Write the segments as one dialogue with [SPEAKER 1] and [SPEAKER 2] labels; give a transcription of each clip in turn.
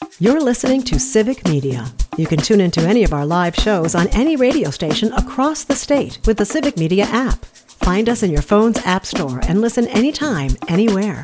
[SPEAKER 1] You're listening to Civic Media. You can tune into any of our live shows on any radio station across the state with the Civic Media app. Find us in your phone's app store and listen anytime, anywhere.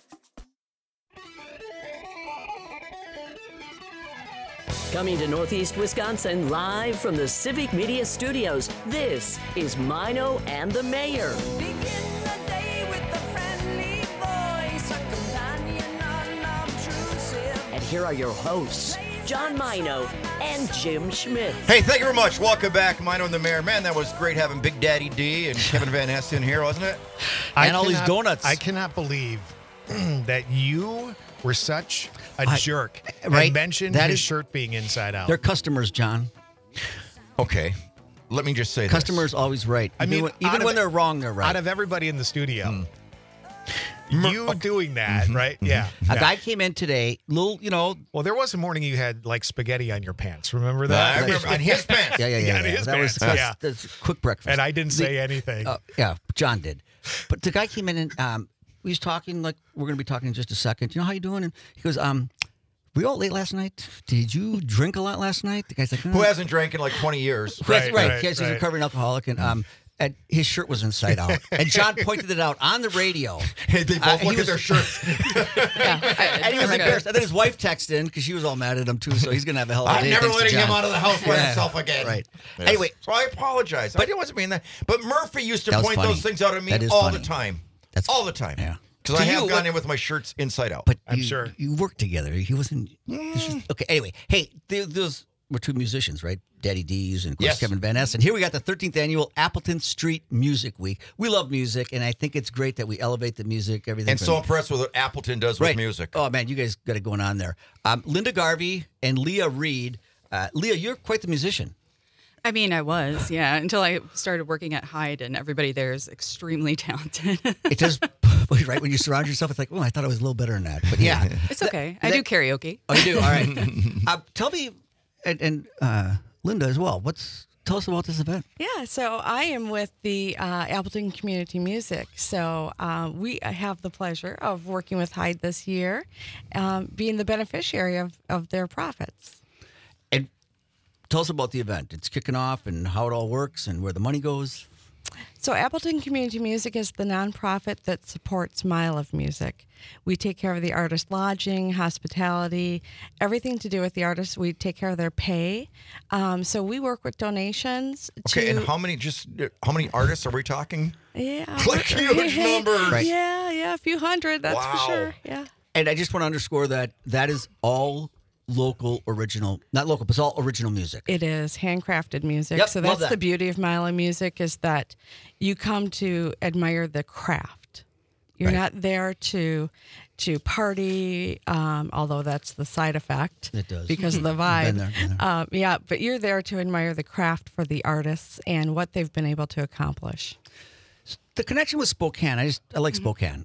[SPEAKER 2] Coming to Northeast Wisconsin live from the Civic Media Studios, this is Mino and the Mayor.
[SPEAKER 3] Begin the day with a friendly voice, a companion unobtrusive.
[SPEAKER 2] And here are your hosts, John Mino and Jim Schmidt.
[SPEAKER 4] Hey, thank you very much. Welcome back, Mino and the Mayor. Man, that was great having Big Daddy D and Kevin Van Hest in here, wasn't it?
[SPEAKER 5] And all these donuts. I cannot believe that you were such a jerk.
[SPEAKER 6] Right?
[SPEAKER 5] And mentioned
[SPEAKER 6] That
[SPEAKER 5] his
[SPEAKER 6] is-
[SPEAKER 5] shirt being inside out.
[SPEAKER 6] They're customers, John.
[SPEAKER 4] Okay, let me just say
[SPEAKER 6] Customers always right. Even when they're wrong, they're right.
[SPEAKER 5] Out of everybody in the studio, you doing that, right? Yeah.
[SPEAKER 6] A guy came in today, well,
[SPEAKER 5] Well, there was a morning you had like spaghetti on your pants. Remember
[SPEAKER 4] this.
[SPEAKER 5] that?
[SPEAKER 4] I remember on his pants.
[SPEAKER 6] yeah.
[SPEAKER 5] on his
[SPEAKER 6] That was
[SPEAKER 5] pants, yeah.
[SPEAKER 6] that's quick breakfast.
[SPEAKER 5] And I didn't say anything.
[SPEAKER 6] Yeah, John did. But the guy came in and we was talking like we're going to be talking in just a second. You know how you doing? And he goes, we all late last night? Did you drink a lot last night? The guy's like,
[SPEAKER 4] Who hasn't drank in like 20 years?
[SPEAKER 6] Right. He's a recovering alcoholic, and his shirt was inside out. And John pointed it out on the radio.
[SPEAKER 4] Hey, they both look at their shirts.
[SPEAKER 6] And he was embarrassed. And then his wife texted in because she was all mad at him too. So he's gonna have a hell of a
[SPEAKER 4] I'm
[SPEAKER 6] day.
[SPEAKER 4] never
[SPEAKER 6] thanks to
[SPEAKER 4] letting
[SPEAKER 6] John.
[SPEAKER 4] him out of the house by himself again.
[SPEAKER 6] Right.
[SPEAKER 4] Yes.
[SPEAKER 6] Anyway,
[SPEAKER 4] so I apologize. I wasn't mean that. But Murphy used to
[SPEAKER 6] That was
[SPEAKER 4] point
[SPEAKER 6] funny.
[SPEAKER 4] those things out at me
[SPEAKER 6] That is
[SPEAKER 4] all
[SPEAKER 6] funny.
[SPEAKER 4] the time.
[SPEAKER 6] That's
[SPEAKER 4] all the time.
[SPEAKER 6] Yeah.
[SPEAKER 4] Because
[SPEAKER 6] To
[SPEAKER 4] I have
[SPEAKER 6] you,
[SPEAKER 4] gone
[SPEAKER 6] what-
[SPEAKER 4] in with my shirts inside out.
[SPEAKER 6] but
[SPEAKER 5] I'm sure.
[SPEAKER 6] you worked together. He wasn't. Okay. Anyway, hey, those were two musicians, right? Daddy D's and of course
[SPEAKER 4] Yes.
[SPEAKER 6] Kevin Van Ness. And here we got the 13th annual Appleton Street Music Week. We love music, and I think it's great that we elevate the music, everything.
[SPEAKER 4] and so impressed with what Appleton does with music.
[SPEAKER 6] Oh man, you guys got it going on there. Linda Garvey and Leah Reed. Leah, you're quite the musician.
[SPEAKER 7] I mean, I was, yeah, until I started working at Hyde, and everybody there is extremely talented.
[SPEAKER 6] It does, right? When you surround yourself, it's like, oh, I thought I was a little better than that. But yeah,
[SPEAKER 7] It's okay. I do karaoke.
[SPEAKER 6] Oh, you do? All right. Tell me, and Linda as well. Tell us about this event.
[SPEAKER 8] Yeah, so I am with the Appleton Community Music. So we have the pleasure of working with Hyde this year, being the beneficiary of their profits.
[SPEAKER 6] And tell us about the event. It's kicking off and how it all works and where the money goes.
[SPEAKER 8] So Appleton Community Music is the nonprofit that supports Mile of Music. We take care of the artist lodging, hospitality, everything to do with the artists. We take care of their pay. So we work with donations.
[SPEAKER 4] Okay, and how many artists are we talking?
[SPEAKER 8] Yeah.
[SPEAKER 4] Like huge numbers.
[SPEAKER 6] Right.
[SPEAKER 8] Yeah, a few hundred, that's
[SPEAKER 4] Wow.
[SPEAKER 8] for sure. Yeah.
[SPEAKER 6] And I just want to underscore that is all local original, not local, but it's all original music.
[SPEAKER 8] It is handcrafted music.
[SPEAKER 6] Yep,
[SPEAKER 8] so
[SPEAKER 6] love
[SPEAKER 8] that's
[SPEAKER 6] that.
[SPEAKER 8] the beauty of Mile of Music is that you come to admire the craft. You're
[SPEAKER 6] Right.
[SPEAKER 8] not there to party, although that's the side effect.
[SPEAKER 6] It does.
[SPEAKER 8] Because of the
[SPEAKER 6] Been
[SPEAKER 8] vibe.
[SPEAKER 6] there.
[SPEAKER 8] Yeah, but you're there to admire the craft for the artists and what they've been able to accomplish.
[SPEAKER 6] The connection with Spokane, I like
[SPEAKER 8] Mm-hmm.
[SPEAKER 6] Spokane.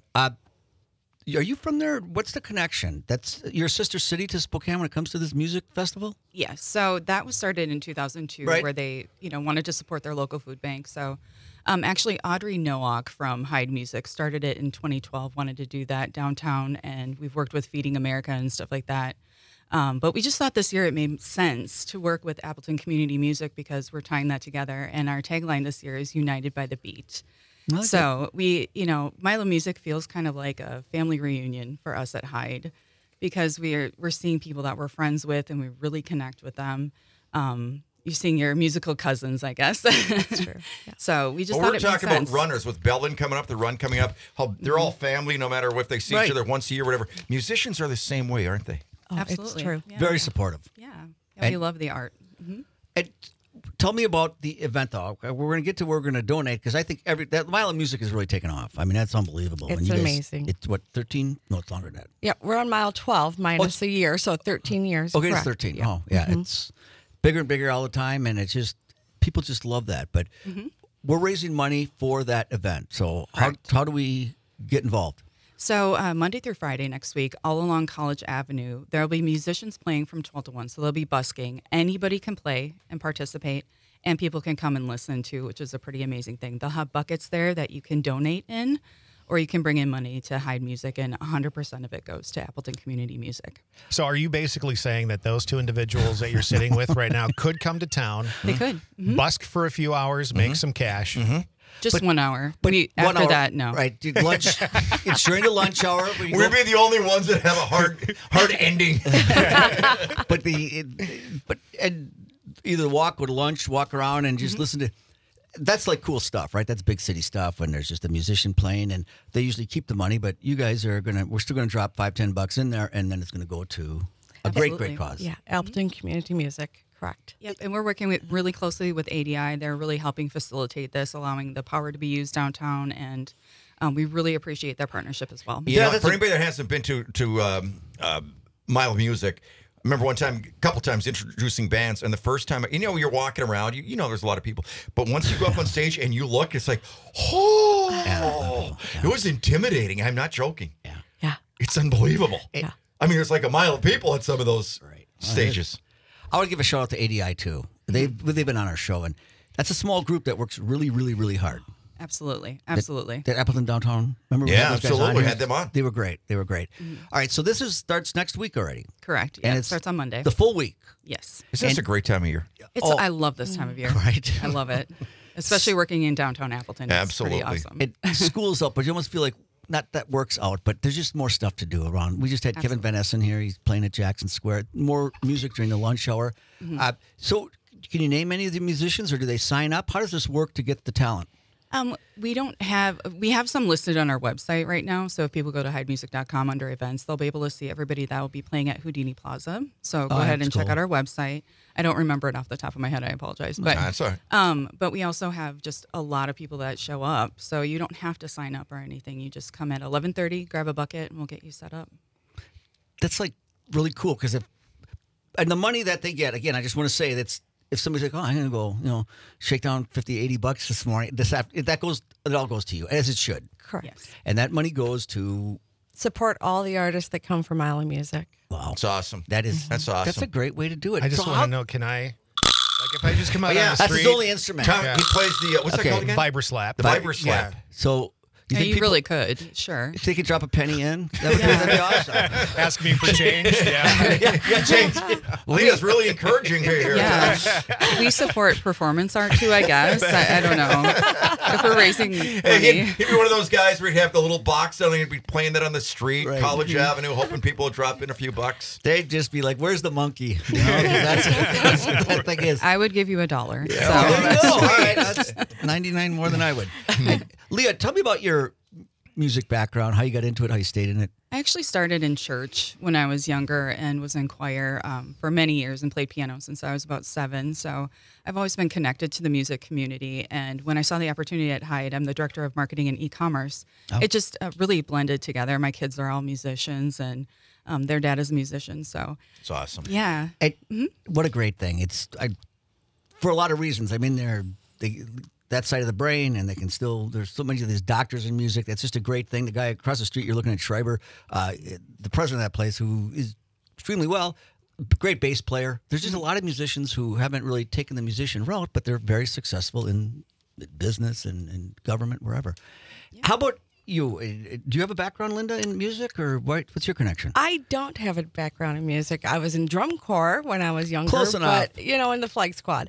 [SPEAKER 6] Are you from there? What's the connection? That's your sister city to Spokane when it comes to this music festival?
[SPEAKER 7] Yes. So that was started in 2002,
[SPEAKER 6] Right.
[SPEAKER 7] where they, wanted to support their local food bank. So, actually, Audrey Nowak from Hyde Music started it in 2012. Wanted to do that downtown, and we've worked with Feeding America and stuff like that. But we just thought this year it made sense to work with Appleton Community Music because we're tying that together. And our tagline this year is United by the Beat.
[SPEAKER 6] I like
[SPEAKER 7] So we, Milo Music feels kind of like a family reunion for us at Hyde because we're seeing people that we're friends with and we really connect with them. You're seeing your musical cousins, I guess.
[SPEAKER 8] That's true. Yeah.
[SPEAKER 7] So we just
[SPEAKER 4] Well,
[SPEAKER 7] thought
[SPEAKER 4] we're
[SPEAKER 7] it made
[SPEAKER 4] talking about
[SPEAKER 7] sense.
[SPEAKER 4] runners with Bellin coming up, the run coming up. How they're all family, no matter if they see
[SPEAKER 6] Right.
[SPEAKER 4] each other once a year, whatever. Musicians are the same way, aren't they?
[SPEAKER 8] Oh,
[SPEAKER 7] Absolutely.
[SPEAKER 8] It's true.
[SPEAKER 7] Yeah.
[SPEAKER 6] Very supportive.
[SPEAKER 7] Yeah.
[SPEAKER 6] And-
[SPEAKER 7] We love the art.
[SPEAKER 6] And tell me about the event, though. We're going to get to where we're going to donate because I think that Mile of Music is really taking off. I mean, that's unbelievable.
[SPEAKER 8] It's
[SPEAKER 6] And you guys-
[SPEAKER 8] amazing.
[SPEAKER 6] It's what, 13? No, it's longer than that.
[SPEAKER 8] Yeah, we're on mile 12 minus a year, so 13 years.
[SPEAKER 6] Okay,
[SPEAKER 8] correct.
[SPEAKER 6] it's 13.
[SPEAKER 8] Yeah.
[SPEAKER 6] Oh, yeah. It's bigger and bigger all the time, and it's just people just love that. But we're raising money for that event. So how do we get involved?
[SPEAKER 7] So Monday through Friday next week, all along College Avenue, there will be musicians playing from 12 to 1. So they'll be busking. Anybody can play and participate, and people can come and listen too, which is a pretty amazing thing. They'll have buckets there that you can donate in, or you can bring in money to Hyde Music, and 100% of it goes to Appleton Community Music.
[SPEAKER 5] So are you basically saying that those two individuals that you're sitting with right now could come to town,
[SPEAKER 7] They could.
[SPEAKER 5] busk for a few hours, make some cash?
[SPEAKER 7] Just 1 hour.
[SPEAKER 6] But
[SPEAKER 7] After
[SPEAKER 6] 1 hour,
[SPEAKER 7] that, no.
[SPEAKER 6] Right, dude, lunch. It's during the lunch hour. But you
[SPEAKER 4] We'd
[SPEAKER 6] go-
[SPEAKER 4] be the only ones that have a hard ending.
[SPEAKER 6] but and either walk with lunch, walk around, and just listen to. That's like cool stuff, right? That's big city stuff when there's just a musician playing, and they usually keep the money. But you guys we're still gonna drop $5-10 in there, and then it's gonna go to a great
[SPEAKER 7] Absolutely.
[SPEAKER 6] cause.
[SPEAKER 8] Yeah, Appleton Community Music. Correct.
[SPEAKER 7] Yep, and we're working really closely with ADI. They're really helping facilitate this, allowing the power to be used downtown, and we really appreciate their partnership as well.
[SPEAKER 4] You know, for anybody that hasn't been to Mile of Music, I remember one time, a couple times introducing bands, and the first time, you're walking around, you know there's a lot of people, but once you go up on stage and you look, it's like, it was intimidating. I'm not joking.
[SPEAKER 8] Yeah.
[SPEAKER 4] It's unbelievable.
[SPEAKER 8] Yeah.
[SPEAKER 4] I mean, there's like a mile of people at some of those stages.
[SPEAKER 6] I would give a shout out to ADI too. They've been on our show, and that's a small group that works really, really, really hard.
[SPEAKER 7] Absolutely.
[SPEAKER 6] That Appleton Downtown. Remember? we
[SPEAKER 4] Yeah,
[SPEAKER 6] had those guys on
[SPEAKER 4] absolutely.
[SPEAKER 6] here?
[SPEAKER 4] Had them on.
[SPEAKER 6] They were great. All right, so this starts next week already.
[SPEAKER 7] Correct.
[SPEAKER 6] And
[SPEAKER 7] Yeah,
[SPEAKER 6] it
[SPEAKER 7] it starts on Monday.
[SPEAKER 6] The full week.
[SPEAKER 7] Yes.
[SPEAKER 4] It's just a great time of year.
[SPEAKER 7] I love this time of year.
[SPEAKER 6] Right.
[SPEAKER 7] I love it. Especially working in downtown Appleton. It's
[SPEAKER 4] Absolutely.
[SPEAKER 7] pretty awesome.
[SPEAKER 6] School's up, but you almost feel like not that works out, but there's just more stuff to do around. We just had Kevin Van Essen here. He's playing at Jackson Square. More music during the lunch hour. So can you name any of the musicians, or do they sign up? How does this work to get the talent?
[SPEAKER 7] We have some listed on our website right now. So if people go to HydeMusic.com under events, they'll be able to see everybody that will be playing at Houdini Plaza. So go ahead and check out our website. I don't remember it off the top of my head. I apologize. But
[SPEAKER 4] That's all right.
[SPEAKER 7] but we also have just a lot of people that show up. So you don't have to sign up or anything. You just come at 11:30, grab a bucket, and we'll get you set up.
[SPEAKER 6] That's like really cool because and the money that they get, again, I just want to say that's if somebody's like, oh, I'm going to go, shake down $50-$80 this morning, it all goes to you, as it should.
[SPEAKER 8] Correct.
[SPEAKER 7] Yes.
[SPEAKER 6] And that money goes to,
[SPEAKER 8] Support all the artists that come from Mile of Music.
[SPEAKER 6] wow.
[SPEAKER 4] It's awesome.
[SPEAKER 6] That's
[SPEAKER 4] awesome.
[SPEAKER 6] That's a great way to do it.
[SPEAKER 5] I just
[SPEAKER 6] So
[SPEAKER 5] want
[SPEAKER 6] how-
[SPEAKER 5] to know, can I, like if I just come out on the
[SPEAKER 6] That's
[SPEAKER 5] street,
[SPEAKER 6] his only instrument.
[SPEAKER 4] Tom, he plays the, what's
[SPEAKER 6] Okay.
[SPEAKER 4] that called again?
[SPEAKER 5] Vibra slap.
[SPEAKER 4] The Vibra slap.
[SPEAKER 6] So you
[SPEAKER 7] Yeah,
[SPEAKER 6] think
[SPEAKER 7] you
[SPEAKER 6] people,
[SPEAKER 7] really could. Sure.
[SPEAKER 6] if they could drop a penny in, that'd be awesome.
[SPEAKER 5] Ask me for change. Yeah.
[SPEAKER 6] yeah, change.
[SPEAKER 4] Leah's really encouraging me here.
[SPEAKER 7] Yeah. We support performance art too, I guess. I don't know. If we're raising
[SPEAKER 4] Hey,
[SPEAKER 7] money.
[SPEAKER 4] he'd be one of those guys where he'd have the little box and he'd be playing that on the street,
[SPEAKER 6] Right.
[SPEAKER 4] College Avenue, hoping people would drop in a few bucks.
[SPEAKER 6] They'd just be like, "Where's the monkey?" You know, 'cause that's what that thing is.
[SPEAKER 7] I would give you $1.
[SPEAKER 6] Oh,
[SPEAKER 7] So
[SPEAKER 6] there you go. All right, that's 99 more than I would. And, Leah, tell me about your music background, how you got into it, how you stayed in it.
[SPEAKER 7] I actually started in church when I was younger and was in choir for many years and played piano since I was about 7. So I've always been connected to the music community. And when I saw the opportunity at Hyde, I'm the director of marketing and e-commerce. It just really blended together. My kids are all musicians and their dad is a musician. So
[SPEAKER 4] It's awesome.
[SPEAKER 7] yeah.
[SPEAKER 6] What a great thing. For a lot of reasons. I mean, that side of the brain, and they can still, there's so many of these doctors in music. That's just a great thing. The guy across the street, you're looking at Schreiber, the president of that place, who is extremely well, great bass player. There's just a lot of musicians who haven't really taken the musician route, but they're very successful in business and government, wherever. How about you? Do you have a background, Linda, in music, or what's your connection?
[SPEAKER 8] I don't have a background in music. I was in drum corps when I was younger.
[SPEAKER 6] Close enough.
[SPEAKER 8] But, in the flag squad.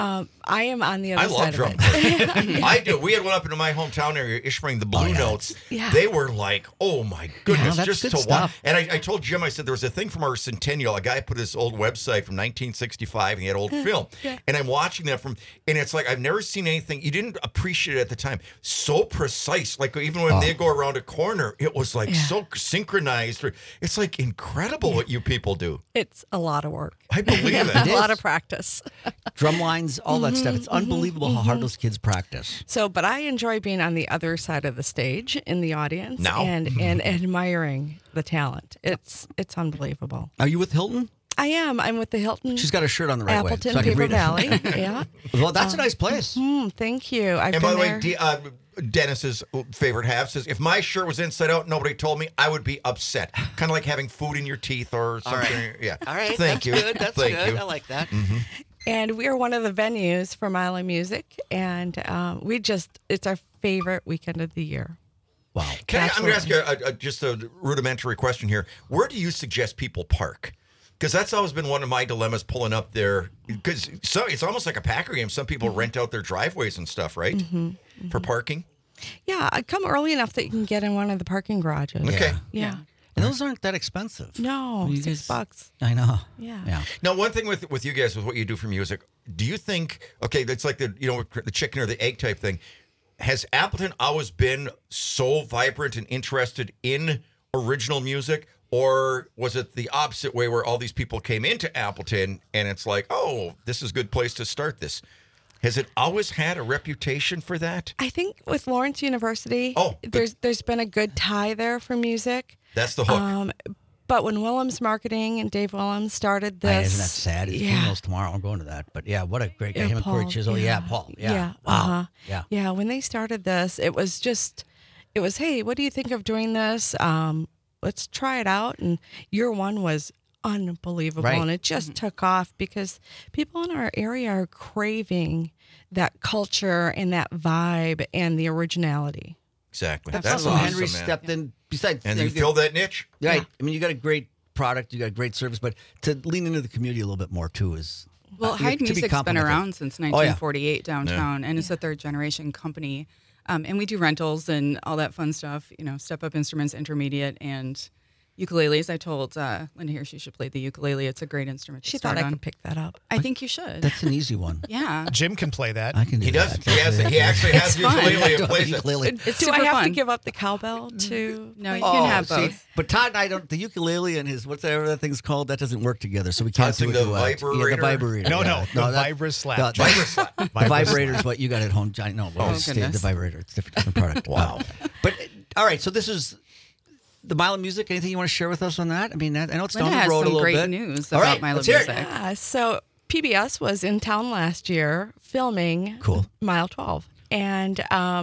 [SPEAKER 8] I am on the
[SPEAKER 4] I
[SPEAKER 8] other
[SPEAKER 4] love
[SPEAKER 8] side
[SPEAKER 4] drum
[SPEAKER 8] of it.
[SPEAKER 4] I do. We had one up in my hometown area, Ishpring, the Blue Notes.
[SPEAKER 8] Yeah.
[SPEAKER 4] They were like, oh my goodness,
[SPEAKER 6] that's
[SPEAKER 4] just
[SPEAKER 6] good
[SPEAKER 4] to watch.
[SPEAKER 6] stuff.
[SPEAKER 4] And I told Jim, I said, there was a thing from our centennial. A guy put his old website from 1965, and he had old film. And I'm watching that and it's like, I've never seen anything. You didn't appreciate it at the time. So precise. Like, even when they go around a corner, it was like so synchronized. It's like incredible what you people do.
[SPEAKER 8] It's a lot of work.
[SPEAKER 4] I believe it.
[SPEAKER 8] A lot of practice.
[SPEAKER 6] Drum lines, all that stuff. It's unbelievable how hard those kids practice.
[SPEAKER 8] So, but I enjoy being on the other side of the stage in the audience
[SPEAKER 4] Now?
[SPEAKER 8] and admiring the talent. It's unbelievable.
[SPEAKER 6] Are you with Hilton?
[SPEAKER 8] I am. I'm with the Hilton
[SPEAKER 6] She's got her shirt on the right
[SPEAKER 8] Appleton
[SPEAKER 6] way. So I can
[SPEAKER 8] Paper
[SPEAKER 6] read
[SPEAKER 8] Valley.
[SPEAKER 6] it.
[SPEAKER 8] Yeah.
[SPEAKER 6] Well, that's a nice place.
[SPEAKER 8] Thank you. I've
[SPEAKER 4] And
[SPEAKER 8] been
[SPEAKER 4] by the
[SPEAKER 8] there.
[SPEAKER 4] way, Dennis's favorite half says, if my shirt was inside out, nobody told me, I would be upset. Kind of like having food in your teeth or something. Yeah.
[SPEAKER 6] All right.
[SPEAKER 4] Thank
[SPEAKER 6] that's
[SPEAKER 4] you.
[SPEAKER 6] Good. That's
[SPEAKER 4] Thank
[SPEAKER 6] good.
[SPEAKER 4] you.
[SPEAKER 6] I like that.
[SPEAKER 8] And we are one of the venues for Mile of Music. And it's our favorite weekend of the year.
[SPEAKER 6] Wow.
[SPEAKER 4] I'm going to ask you just a rudimentary question here. Where do you suggest people park? Because that's always been one of my dilemmas pulling up there. Because it's almost like a Packer game. Some people rent out their driveways and stuff, right? For parking.
[SPEAKER 8] Yeah, I come early enough that you can get in one of the parking garages.
[SPEAKER 4] Okay.
[SPEAKER 8] Yeah.
[SPEAKER 6] And those aren't that expensive.
[SPEAKER 8] No,
[SPEAKER 6] You
[SPEAKER 8] $6.
[SPEAKER 6] I know.
[SPEAKER 8] Yeah.
[SPEAKER 4] Now, one thing with you guys, with what you do for music, do you think, okay, that's like the chicken or the egg type thing. Has Appleton always been so vibrant and interested in original music? Or was it the opposite way where all these people came into Appleton and it's like, oh, this is a good place to start this? Has it always had a reputation for that?
[SPEAKER 8] I think with Lawrence University,
[SPEAKER 4] Oh,
[SPEAKER 8] there's been a good tie there for music.
[SPEAKER 4] That's the hook.
[SPEAKER 8] But when Willems Marketing and Dave Willems started this,
[SPEAKER 6] Isn't that sad? His funeral's tomorrow. I'm going to that. But yeah, what a great guy. Him and Corey
[SPEAKER 8] Paul,
[SPEAKER 6] Chisel. Yeah, Paul. Yeah. Wow.
[SPEAKER 8] Yeah, when they started this, it was, hey, what do you think of doing this? Let's try it out. And year one was unbelievable.
[SPEAKER 6] Right.
[SPEAKER 8] And it just took off because people in our area are craving that culture and that vibe and the originality.
[SPEAKER 4] Exactly.
[SPEAKER 6] That's
[SPEAKER 4] That's
[SPEAKER 6] awesome.
[SPEAKER 4] awesome,
[SPEAKER 6] Henry
[SPEAKER 4] man.
[SPEAKER 6] stepped in. Besides,
[SPEAKER 4] And you filled that niche?
[SPEAKER 6] Right.
[SPEAKER 8] Yeah.
[SPEAKER 6] I mean, you got a great product, you got great service, but to lean into the community a little bit more too is.
[SPEAKER 7] Well, Hyde
[SPEAKER 6] to be
[SPEAKER 7] Music's been
[SPEAKER 6] complimented.
[SPEAKER 7] around since 1948 downtown, and it's a third generation company. And we do rentals and all that fun stuff, step up instruments, intermediate, and ukuleles. I told Linda here she should play the ukulele. It's a great instrument to
[SPEAKER 8] She
[SPEAKER 7] start
[SPEAKER 8] thought I
[SPEAKER 7] on.
[SPEAKER 8] could pick that up.
[SPEAKER 7] I think you should.
[SPEAKER 6] That's an easy one.
[SPEAKER 7] Yeah.
[SPEAKER 5] Jim can play that.
[SPEAKER 6] I can do
[SPEAKER 4] He does.
[SPEAKER 6] that.
[SPEAKER 4] He actually has
[SPEAKER 7] It's fun.
[SPEAKER 4] ukulele and
[SPEAKER 6] I
[SPEAKER 4] plays it.
[SPEAKER 6] ukulele.
[SPEAKER 7] It's
[SPEAKER 8] Do
[SPEAKER 7] super
[SPEAKER 8] I have
[SPEAKER 7] fun.
[SPEAKER 8] to give up the cowbell too?
[SPEAKER 7] No, you can have
[SPEAKER 6] see,
[SPEAKER 7] both.
[SPEAKER 6] but Todd and I don't. The ukulele and his whatever that thing's called that doesn't work together, so we can't
[SPEAKER 4] Tossing
[SPEAKER 6] do a
[SPEAKER 4] the
[SPEAKER 6] duet. Yeah,
[SPEAKER 4] vibrator?
[SPEAKER 6] the vibrator.
[SPEAKER 5] No,
[SPEAKER 6] yeah.
[SPEAKER 5] the
[SPEAKER 6] that-
[SPEAKER 5] Vibra slap.
[SPEAKER 6] the-
[SPEAKER 5] Vibra
[SPEAKER 6] The vibrator is what you got at home, Johnny. No, it's the
[SPEAKER 7] goodness.
[SPEAKER 6] vibrator. It's a different product.
[SPEAKER 4] Wow.
[SPEAKER 6] But all right, so this is the Mile of Music. Anything you want to share with us on that? I mean, I know it's
[SPEAKER 7] Linda
[SPEAKER 6] down
[SPEAKER 7] has
[SPEAKER 6] the road a
[SPEAKER 7] some
[SPEAKER 6] little
[SPEAKER 7] great
[SPEAKER 6] bit.
[SPEAKER 7] news
[SPEAKER 6] All
[SPEAKER 7] about
[SPEAKER 6] right,
[SPEAKER 7] Mile
[SPEAKER 6] let's
[SPEAKER 7] of
[SPEAKER 6] hear it.
[SPEAKER 7] Music.
[SPEAKER 8] Yeah, so PBS was in town last year filming
[SPEAKER 6] Cool.
[SPEAKER 8] Mile 12. And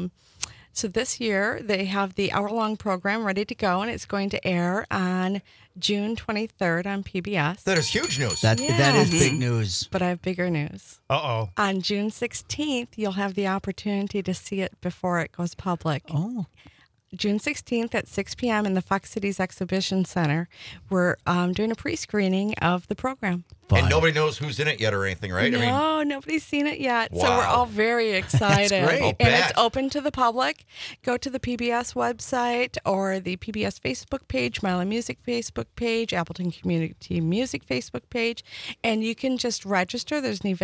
[SPEAKER 8] so this year they have the hour-long program ready to go, and it's going to air on June 23rd on PBS.
[SPEAKER 4] That is huge news.
[SPEAKER 6] That is
[SPEAKER 8] Yeah.
[SPEAKER 6] big news.
[SPEAKER 8] But I have bigger news.
[SPEAKER 5] Uh-oh.
[SPEAKER 8] On June 16th, you'll have the opportunity to see it before it goes public.
[SPEAKER 6] Oh,
[SPEAKER 8] June 16th at 6 p.m. in the Fox Cities Exhibition Center. We're doing a pre-screening of the program.
[SPEAKER 4] And nobody knows who's in it yet or anything, right?
[SPEAKER 8] No, nobody's seen it yet. So we're
[SPEAKER 4] Wow.
[SPEAKER 8] all very excited.
[SPEAKER 6] great.
[SPEAKER 4] I'll
[SPEAKER 8] And it's
[SPEAKER 4] bet.
[SPEAKER 8] open to the public. Go to the PBS website or the PBS Facebook page, Mile of Music Facebook page, Appleton Community Music Facebook page, and you can just register. There's an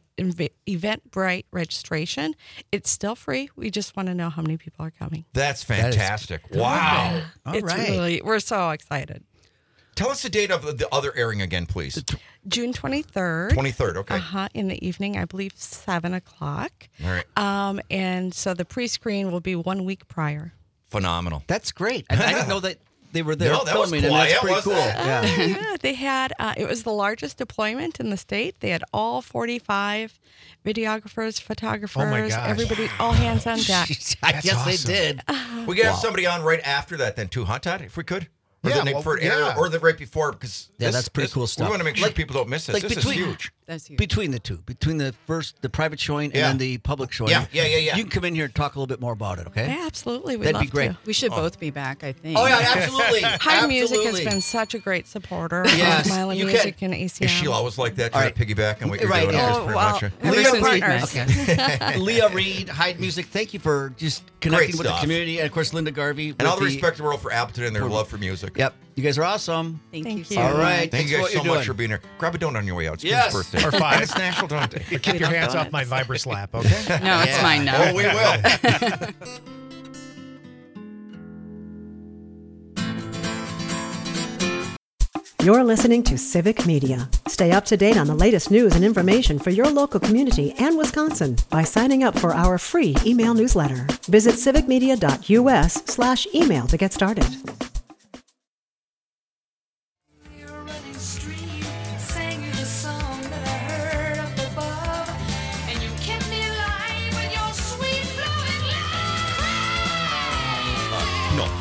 [SPEAKER 8] Eventbrite registration. It's still free. We just want to know how many people are coming.
[SPEAKER 4] That's fantastic. Wow.
[SPEAKER 6] all
[SPEAKER 8] it's
[SPEAKER 6] right.
[SPEAKER 8] really, we're so excited.
[SPEAKER 4] Tell us the date of the other airing again, please.
[SPEAKER 8] June 23rd.
[SPEAKER 4] 23rd, okay.
[SPEAKER 8] In the evening, I believe 7 o'clock.
[SPEAKER 4] All right.
[SPEAKER 8] And so the pre-screen will be 1 week prior.
[SPEAKER 4] Phenomenal.
[SPEAKER 6] That's great. I didn't know that they were there
[SPEAKER 4] No, that was
[SPEAKER 6] filming, and that's
[SPEAKER 4] quiet,
[SPEAKER 6] pretty
[SPEAKER 4] wasn't
[SPEAKER 6] cool.
[SPEAKER 4] it?
[SPEAKER 6] Yeah.
[SPEAKER 8] Yeah, they had, it was the largest deployment in the state. They had all 45 videographers, photographers,
[SPEAKER 5] gosh.
[SPEAKER 8] everybody, all hands on deck.
[SPEAKER 6] I
[SPEAKER 5] That's
[SPEAKER 6] guess
[SPEAKER 5] awesome.
[SPEAKER 6] they did.
[SPEAKER 4] We could have somebody on right after that then too, huh, Todd? If we could. Or
[SPEAKER 5] Yeah,
[SPEAKER 4] the Nick
[SPEAKER 5] well,
[SPEAKER 4] for air,
[SPEAKER 5] yeah.
[SPEAKER 4] or the right before, because
[SPEAKER 6] Yeah, that's pretty cool stuff.
[SPEAKER 4] We want to make sure
[SPEAKER 6] Like-
[SPEAKER 4] people don't miss this.
[SPEAKER 6] like
[SPEAKER 4] This
[SPEAKER 6] between-
[SPEAKER 4] is huge.
[SPEAKER 7] That's huge.
[SPEAKER 6] Between the two, between the private showing and
[SPEAKER 4] Yeah.
[SPEAKER 6] then the public showing.
[SPEAKER 4] Yeah.
[SPEAKER 6] You can come in here and talk a little bit more about it, okay?
[SPEAKER 8] Yeah, absolutely. We'd
[SPEAKER 6] That'd be
[SPEAKER 8] love
[SPEAKER 6] great.
[SPEAKER 8] to.
[SPEAKER 7] We should both be back, I think.
[SPEAKER 6] Oh, yeah, absolutely.
[SPEAKER 8] Hyde Music has
[SPEAKER 6] Absolutely.
[SPEAKER 8] been such a great supporter
[SPEAKER 6] Yes,
[SPEAKER 8] of Mile of
[SPEAKER 6] you
[SPEAKER 8] Music
[SPEAKER 6] can.
[SPEAKER 8] and ACM.
[SPEAKER 4] Is Sheila always like that?
[SPEAKER 6] All
[SPEAKER 4] Try
[SPEAKER 6] right.
[SPEAKER 4] to piggyback on what you're
[SPEAKER 6] Right,
[SPEAKER 4] doing.
[SPEAKER 6] yeah.
[SPEAKER 4] It's
[SPEAKER 8] Oh,
[SPEAKER 4] pretty
[SPEAKER 8] wow.
[SPEAKER 4] much it.
[SPEAKER 7] Ever
[SPEAKER 8] Leah
[SPEAKER 7] since we've
[SPEAKER 8] Partners.
[SPEAKER 7] met.
[SPEAKER 6] Leah Reed, Hyde Music, thank you for just connecting with the
[SPEAKER 4] stuff.
[SPEAKER 6] community. And, of course, Linda Garvey.
[SPEAKER 4] And all
[SPEAKER 6] with
[SPEAKER 4] the respect in the world for Appleton and their love for music.
[SPEAKER 6] Yep. You guys are awesome.
[SPEAKER 7] Thank
[SPEAKER 8] Thank
[SPEAKER 7] you
[SPEAKER 8] you.
[SPEAKER 7] so
[SPEAKER 6] All
[SPEAKER 7] much.
[SPEAKER 6] right.
[SPEAKER 4] Thank
[SPEAKER 6] Thanks
[SPEAKER 4] you
[SPEAKER 6] for
[SPEAKER 4] guys
[SPEAKER 6] what
[SPEAKER 4] so
[SPEAKER 6] you're
[SPEAKER 4] much
[SPEAKER 6] doing.
[SPEAKER 4] for being here. Grab a donut on your way out. It's
[SPEAKER 6] Yes.
[SPEAKER 4] Kim's birthday.
[SPEAKER 5] Or five.
[SPEAKER 4] And it's National Donut Day.
[SPEAKER 5] Keep your hands off my Vibra slap, okay?
[SPEAKER 7] No, it's mine now.
[SPEAKER 4] Oh, we will.
[SPEAKER 1] You're listening to Civic Media. Stay up to date on the latest news and information for your local community and Wisconsin by signing up for our free email newsletter. Visit civicmedia.us/email to get started.
[SPEAKER 3] You're running stream, sang you the song that I heard up above, and you kept me alive with your sweet flowing love.
[SPEAKER 4] No.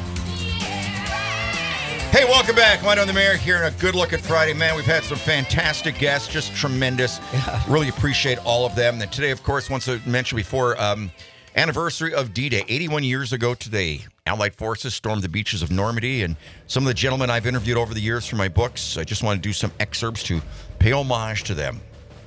[SPEAKER 4] Hey, welcome back. Mine on the Mayor here on a good look at Friday. Man, we've had some fantastic guests, just tremendous. Really appreciate all of them. And today, of course, once I mentioned before, Anniversary of D-Day, 81 years ago today. Allied forces stormed the beaches of Normandy, and some of the gentlemen I've interviewed over the years for my books, I just want to do some excerpts to pay homage to them.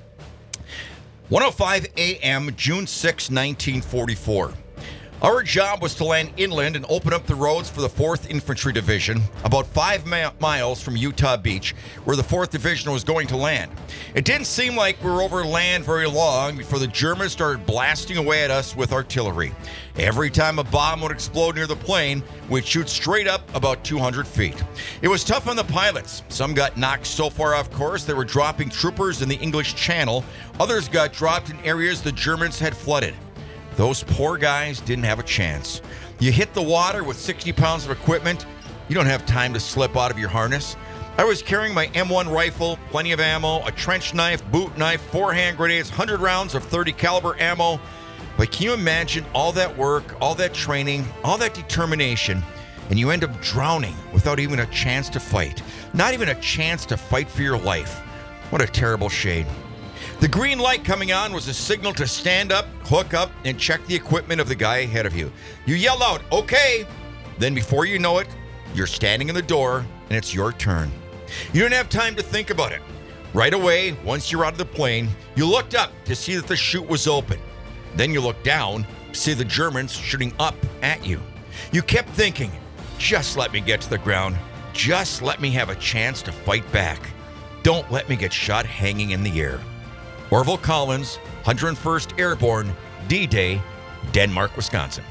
[SPEAKER 4] 1:05 a.m., June 6, 1944. Our job was to land inland and open up the roads for the 4th Infantry Division, about 5 miles from Utah Beach, where the 4th Division was going to land. It didn't seem like we were over land very long before the Germans started blasting away at us with artillery. Every time a bomb would explode near the plane, we'd shoot straight up about 200 feet. It was tough on the pilots. Some got knocked so far off course they were dropping troopers in the English Channel. Others got dropped in areas the Germans had flooded. Those poor guys didn't have a chance. You hit the water with 60 pounds of equipment, you don't have time to slip out of your harness. I was carrying my M1 rifle, plenty of ammo, a trench knife, boot knife, 4 hand grenades, 100 rounds of 30 caliber ammo. But can you imagine all that work, all that training, all that determination, and you end up drowning without even a chance to fight? Not even a chance to fight for your life. What a terrible shame. The green light coming on was a signal to stand up, hook up, and check the equipment of the guy ahead of you. You yell out, "Okay!" Then before you know it, you're standing in the door, and it's your turn. You don't have time to think about it. Right away, once you're out of the plane, you looked up to see that the chute was open. Then you looked down to see the Germans shooting up at you. You kept thinking, just let me get to the ground. Just let me have a chance to fight back. Don't let me get shot hanging in the air. Orville Collins, 101st Airborne, D-Day, Denmark, Wisconsin.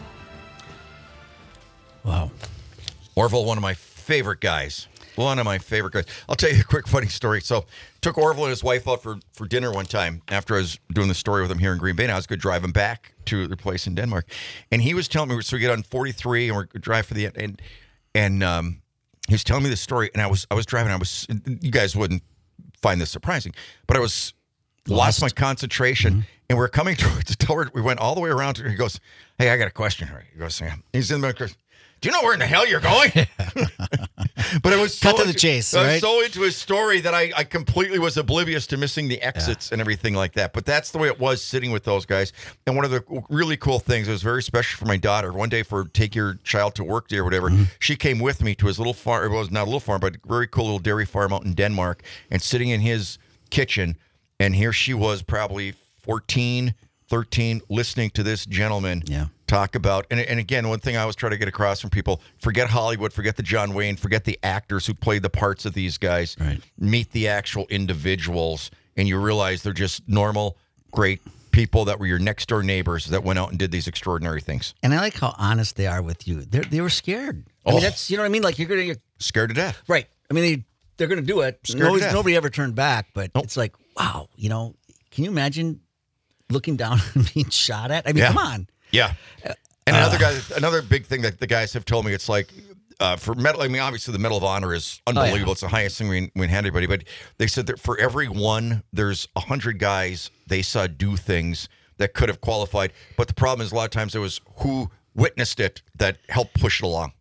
[SPEAKER 6] Wow.
[SPEAKER 4] Orville, one of my favorite guys. One of my favorite guys. I'll tell you a quick funny story. So, took Orville and his wife out for dinner one time after I was doing the story with him here in Green Bay. And I was going to drive him back to their place in Denmark. And he was telling me, so we get on 43 and we're going to drive for the end. And he was telling me this story. And I was driving. You guys wouldn't find this surprising, but I was lost my concentration, and we're coming towards the door. We went all the way around to. He goes, "Hey, I got a question here." He goes, "Yeah." He's in the back. "Do you know where in the hell you're going?" But I was so
[SPEAKER 6] cut to the chase.
[SPEAKER 4] I
[SPEAKER 6] right?
[SPEAKER 4] was so into his story that I completely was oblivious to missing the exits and everything like that. But that's the way it was sitting with those guys. And one of the really cool things, it was very special for my daughter. One day for Take Your Child to Work Day or whatever, she came with me to his little farm. It was not a little farm, but very cool little dairy farm out in Denmark. And sitting in his kitchen. And here she was, probably 14, 13, listening to this gentleman talk about, and again, one thing I always try to get across from people, forget Hollywood, forget the John Wayne, forget the actors who played the parts of these guys.
[SPEAKER 6] Right.
[SPEAKER 4] Meet the actual individuals, and you realize they're just normal, great people that were your next-door neighbors that went out and did these extraordinary things.
[SPEAKER 6] And I like how honest they are with you. They were scared. I mean, that's, you know what I mean? Like, you're
[SPEAKER 4] scared to death.
[SPEAKER 6] Right. I mean, they're going to do it. Nobody ever turned back, but it's like, wow, can you imagine looking down and being shot at? I mean, come on.
[SPEAKER 4] Yeah. And another big thing that the guys have told me, it's like, for medal, I mean, obviously the Medal of Honor is unbelievable. Oh, yeah. It's the highest thing we hand anybody, but they said that for every one, there's 100 guys they saw do things that could have qualified. But the problem is a lot of times it was who witnessed it that helped push it along.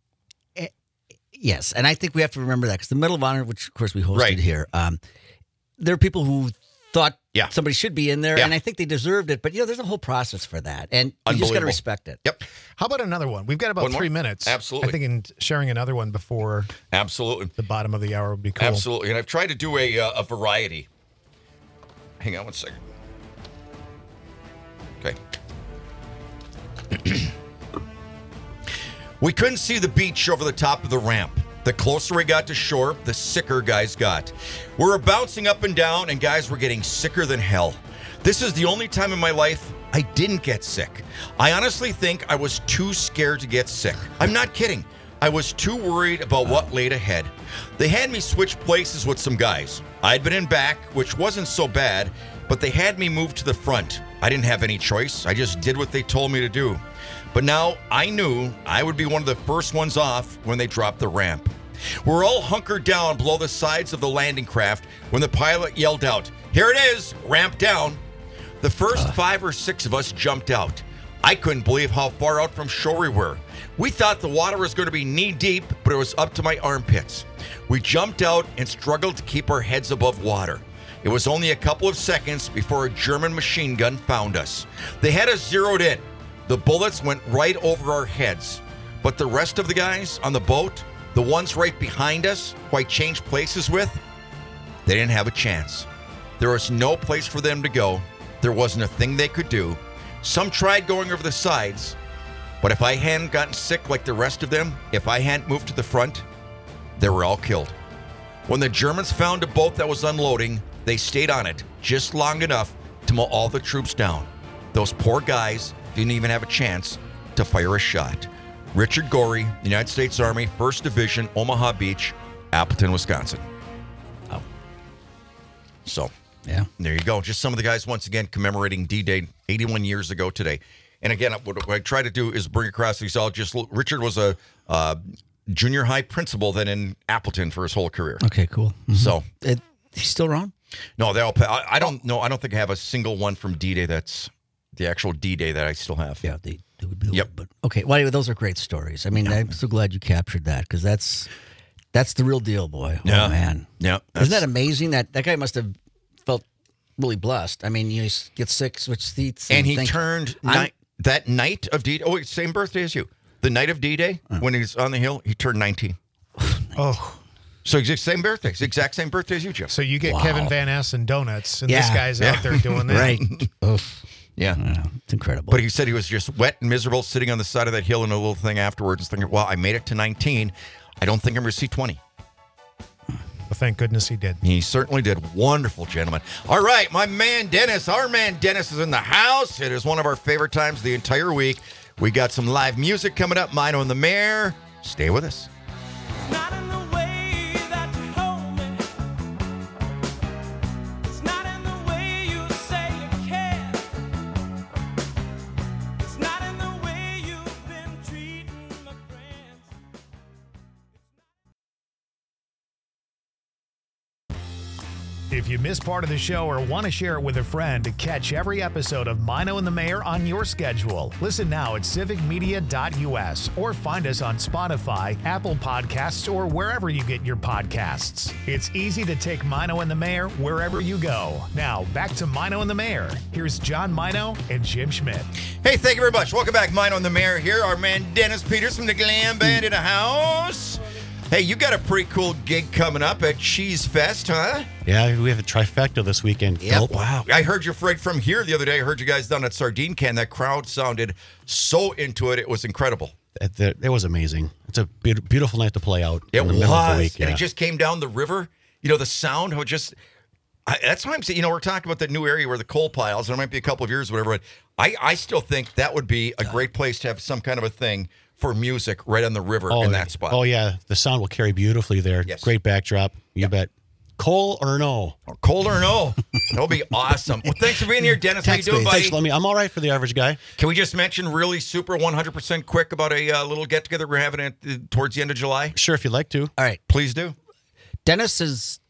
[SPEAKER 6] Yes, and I think we have to remember that because the Medal of Honor, which of course we hosted here, there are people who thought somebody should be in there, and I think they deserved it. But there's a whole process for that, and you just got to respect it.
[SPEAKER 4] Yep.
[SPEAKER 5] How about another one? We've got about 3 minutes.
[SPEAKER 4] Absolutely.
[SPEAKER 5] I think in sharing another one before the bottom of the hour would be cool.
[SPEAKER 4] Absolutely, and I've tried to do a variety. Hang on one second. Okay. We couldn't see the beach over the top of the ramp. The closer we got to shore, the sicker guys got. We were bouncing up and down, and guys were getting sicker than hell. This is the only time in my life I didn't get sick. I honestly think I was too scared to get sick. I'm not kidding. I was too worried about what laid ahead. They had me switch places with some guys. I'd been in back, which wasn't so bad, but they had me move to the front. I didn't have any choice. I just did what they told me to do. But now I knew I would be one of the first ones off when they dropped the ramp. We're all hunkered down below the sides of the landing craft when the pilot yelled out, "Here it is, ramp down." The first 5 or 6 of us jumped out. I couldn't believe how far out from shore we were. We thought the water was going to be knee deep, but it was up to my armpits. We jumped out and struggled to keep our heads above water. It was only a couple of seconds before a German machine gun found us. They had us zeroed in. The bullets went right over our heads. But the rest of the guys on the boat, the ones right behind us, who I changed places with, they didn't have a chance. There was no place for them to go. There wasn't a thing they could do. Some tried going over the sides, but if I hadn't gotten sick like the rest of them, if I hadn't moved to the front, they were all killed. When the Germans found a boat that was unloading, they stayed on it just long enough to mow all the troops down. Those poor guys didn't even have a chance to fire a shot. Richard Gorey, United States Army, 1st Division, Omaha Beach, Appleton, Wisconsin.
[SPEAKER 6] Oh.
[SPEAKER 4] So,
[SPEAKER 6] yeah,
[SPEAKER 4] there you go. Just some of the guys, once again, commemorating D-Day 81 years ago today. And again, what I try to do is bring across these all just, Richard was a junior high principal then in Appleton for his whole career.
[SPEAKER 6] Okay, cool. Mm-hmm.
[SPEAKER 4] So,
[SPEAKER 6] he's still around?
[SPEAKER 4] No, they all. I don't know. I don't think I have a single one from D-Day that's the actual D-Day that I still have.
[SPEAKER 6] Yeah, they would be. Yep. But okay. Well, anyway, those are great stories. I mean, I'm so glad you captured that because that's the real deal, boy.
[SPEAKER 4] Yeah.
[SPEAKER 6] Oh man.
[SPEAKER 4] Yeah.
[SPEAKER 6] Isn't that amazing? That guy must have felt really blessed. I mean, you get sick, switch seats,
[SPEAKER 4] and he turned that night of D-Day. Oh, same birthday as you. The night of D-Day when he was on the hill, he turned 19.
[SPEAKER 5] Oh.
[SPEAKER 4] So exact same birthday. It's the exact same birthday as you, Jeff.
[SPEAKER 5] So you get Kevin Van Essen donuts, and this guy's out there doing that.
[SPEAKER 6] Right.
[SPEAKER 4] Yeah.
[SPEAKER 6] It's incredible.
[SPEAKER 4] But he said he was just wet and miserable sitting on the side of that hill in a little thing afterwards and thinking, well, I made it to 19. I don't think I'm going to see 20.
[SPEAKER 5] Well, thank goodness he did.
[SPEAKER 4] He certainly did. Wonderful gentleman. All right, my man Dennis. Our man Dennis is in the house. It is one of our favorite times the entire week. We got some live music coming up. Mino and the Mayor. Stay with us.
[SPEAKER 3] Not in the way that you hold me. It's not in the way you say you care. It's not in the way you've been treating my friends.
[SPEAKER 5] If you missed part of the show or want to share it with a friend to catch every episode of Mino and the Mayor on your schedule, listen now at civicmedia.us or find us on Spotify, Apple Podcasts, or wherever you get your podcasts. It's easy to take Mino and the Mayor wherever you go. Now, back to Mino and the Mayor. Here's John Mino and Jim Schmidt.
[SPEAKER 4] Hey, thank you very much. Welcome back, Mino and the Mayor here. Our man Dennis Peters from the Glam Band in the house. Hey, you got a pretty cool gig coming up at Cheese Fest, huh?
[SPEAKER 9] Yeah, we have a trifecta this weekend.
[SPEAKER 4] Yep. Wow. I heard you right from here the other day. I heard you guys down at Sardine Can. That crowd sounded so into it. It was incredible.
[SPEAKER 9] It was amazing. It's a beautiful night to play out
[SPEAKER 4] It
[SPEAKER 9] in the middle of the week.
[SPEAKER 4] And it just came down the river. You know, the sound would just... that's why I'm saying, we're talking about the new area where the coal piles, there might be a couple of years or whatever, but I still think that would be a great place to have some kind of a thing for music right on the river in that spot.
[SPEAKER 9] Oh, yeah. The sound will carry beautifully there.
[SPEAKER 4] Yes.
[SPEAKER 9] Great backdrop. You bet. Coal or no?
[SPEAKER 4] Coal or no. That'll be awesome. Well, thanks for being here, Dennis. How you doing, buddy?
[SPEAKER 9] Thanks, Lemmy. I'm all right for the average guy.
[SPEAKER 4] Can we just mention really super 100% quick about a little get-together we're having towards the end of July?
[SPEAKER 9] Sure, if you'd like to.
[SPEAKER 6] All right.
[SPEAKER 4] Please do.
[SPEAKER 6] Dennis is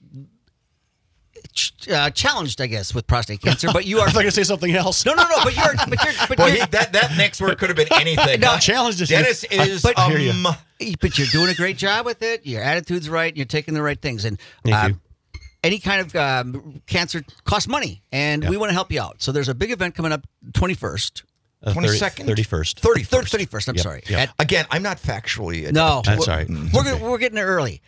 [SPEAKER 6] challenged, I guess, with prostate cancer, but you are.
[SPEAKER 9] I was going to say something else.
[SPEAKER 6] No, but you're.
[SPEAKER 4] That next word could have been anything.
[SPEAKER 6] No,
[SPEAKER 9] challenged is
[SPEAKER 4] Dennis is.
[SPEAKER 9] I hear you.
[SPEAKER 6] But you're doing a great job with it. Your attitude's right. And you're taking the right things. And
[SPEAKER 9] Thank you.
[SPEAKER 6] any kind of cancer costs money, and we want to help you out. So there's a big event coming up 21st.
[SPEAKER 4] 22nd?
[SPEAKER 9] 31st.
[SPEAKER 6] 31st. I'm
[SPEAKER 9] Yep.
[SPEAKER 6] sorry.
[SPEAKER 9] Yep.
[SPEAKER 4] Again, I'm not factually.
[SPEAKER 6] No,
[SPEAKER 9] That's all right.
[SPEAKER 6] We're getting there early.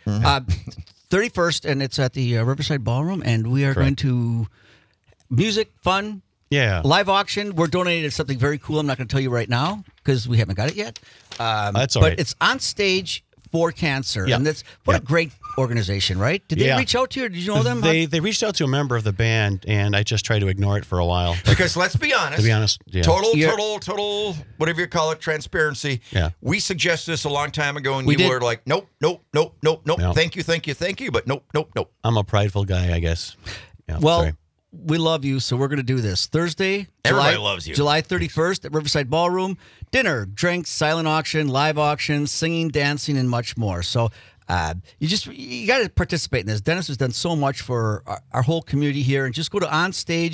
[SPEAKER 6] 31st, and it's at the Riverside Ballroom, and we are going to music, fun, live auction. We're donating to something very cool. I'm not going to tell you right now because we haven't got it yet.
[SPEAKER 9] That's all
[SPEAKER 6] but
[SPEAKER 9] right.
[SPEAKER 6] it's On Stage for Cancer,
[SPEAKER 9] Yep.
[SPEAKER 6] and that's a great organization, right? Did they reach out to you, or did you know them?
[SPEAKER 9] They reached out to a member of the band, and I just tried to ignore it for a while.
[SPEAKER 4] Because let's be honest.
[SPEAKER 9] To be honest, yeah.
[SPEAKER 4] Total, whatever you call it, transparency.
[SPEAKER 9] Yeah.
[SPEAKER 4] We suggested this a long time ago, and
[SPEAKER 6] We
[SPEAKER 4] you
[SPEAKER 6] did.
[SPEAKER 4] were like, nope.
[SPEAKER 9] No.
[SPEAKER 4] Thank you, but nope.
[SPEAKER 9] I'm a prideful guy, I guess. Yeah,
[SPEAKER 6] Well,
[SPEAKER 9] sorry.
[SPEAKER 6] we love you, so we're going to do this. Thursday,
[SPEAKER 4] Everybody loves you.
[SPEAKER 6] July 31st at Riverside Ballroom. Dinner, drinks, silent auction, live auction, singing, dancing, and much more. So you got to participate in this. Dennis has done so much for our whole community here. And just go to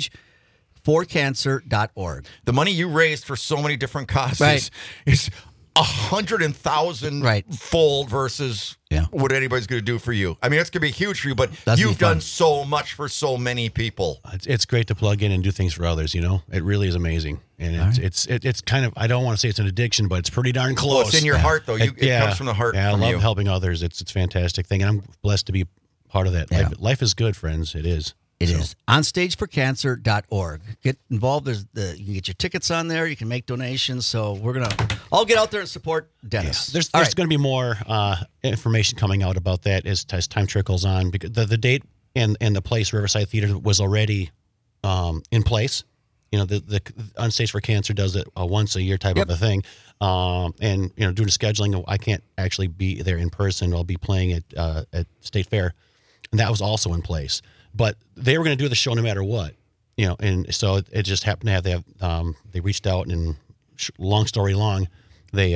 [SPEAKER 6] onstageforcancer.org.
[SPEAKER 4] The money you raised for so many different causes is 100,000
[SPEAKER 6] Right.
[SPEAKER 4] fold versus
[SPEAKER 6] Yeah.
[SPEAKER 4] what anybody's going to do for you. I mean, it's going to be huge for you, but
[SPEAKER 6] That's
[SPEAKER 4] you've
[SPEAKER 6] fun.
[SPEAKER 4] done so much for so many people.
[SPEAKER 9] It's great to plug in and do things for others. You know, it really is amazing, and it's kind of, I don't want to say it's an addiction, but it's pretty darn close.
[SPEAKER 4] Well, it's in your heart, though. It comes from the heart.
[SPEAKER 9] Yeah, I
[SPEAKER 4] from
[SPEAKER 9] love
[SPEAKER 4] you.
[SPEAKER 9] helping others. It's a fantastic thing, and I'm blessed to be part of that.
[SPEAKER 6] Yeah.
[SPEAKER 9] Life is good, friends. It is.
[SPEAKER 6] It is onstageforcancer.org. Get involved. You can get your tickets on there. You can make donations. So we're gonna all get out there and support Dennis.
[SPEAKER 9] There's
[SPEAKER 6] All right.
[SPEAKER 9] going to be more information coming out about that as time trickles on, because the date and the place, Riverside Theater, was already in place. You know, the Unstage for Cancer does it once a year type of a thing, and you know, due to scheduling, I can't actually be there in person. I'll be playing at State Fair, and that was also in place. But they were going to do the show no matter what, you know, and so it just happened to have they reached out, and long story long, they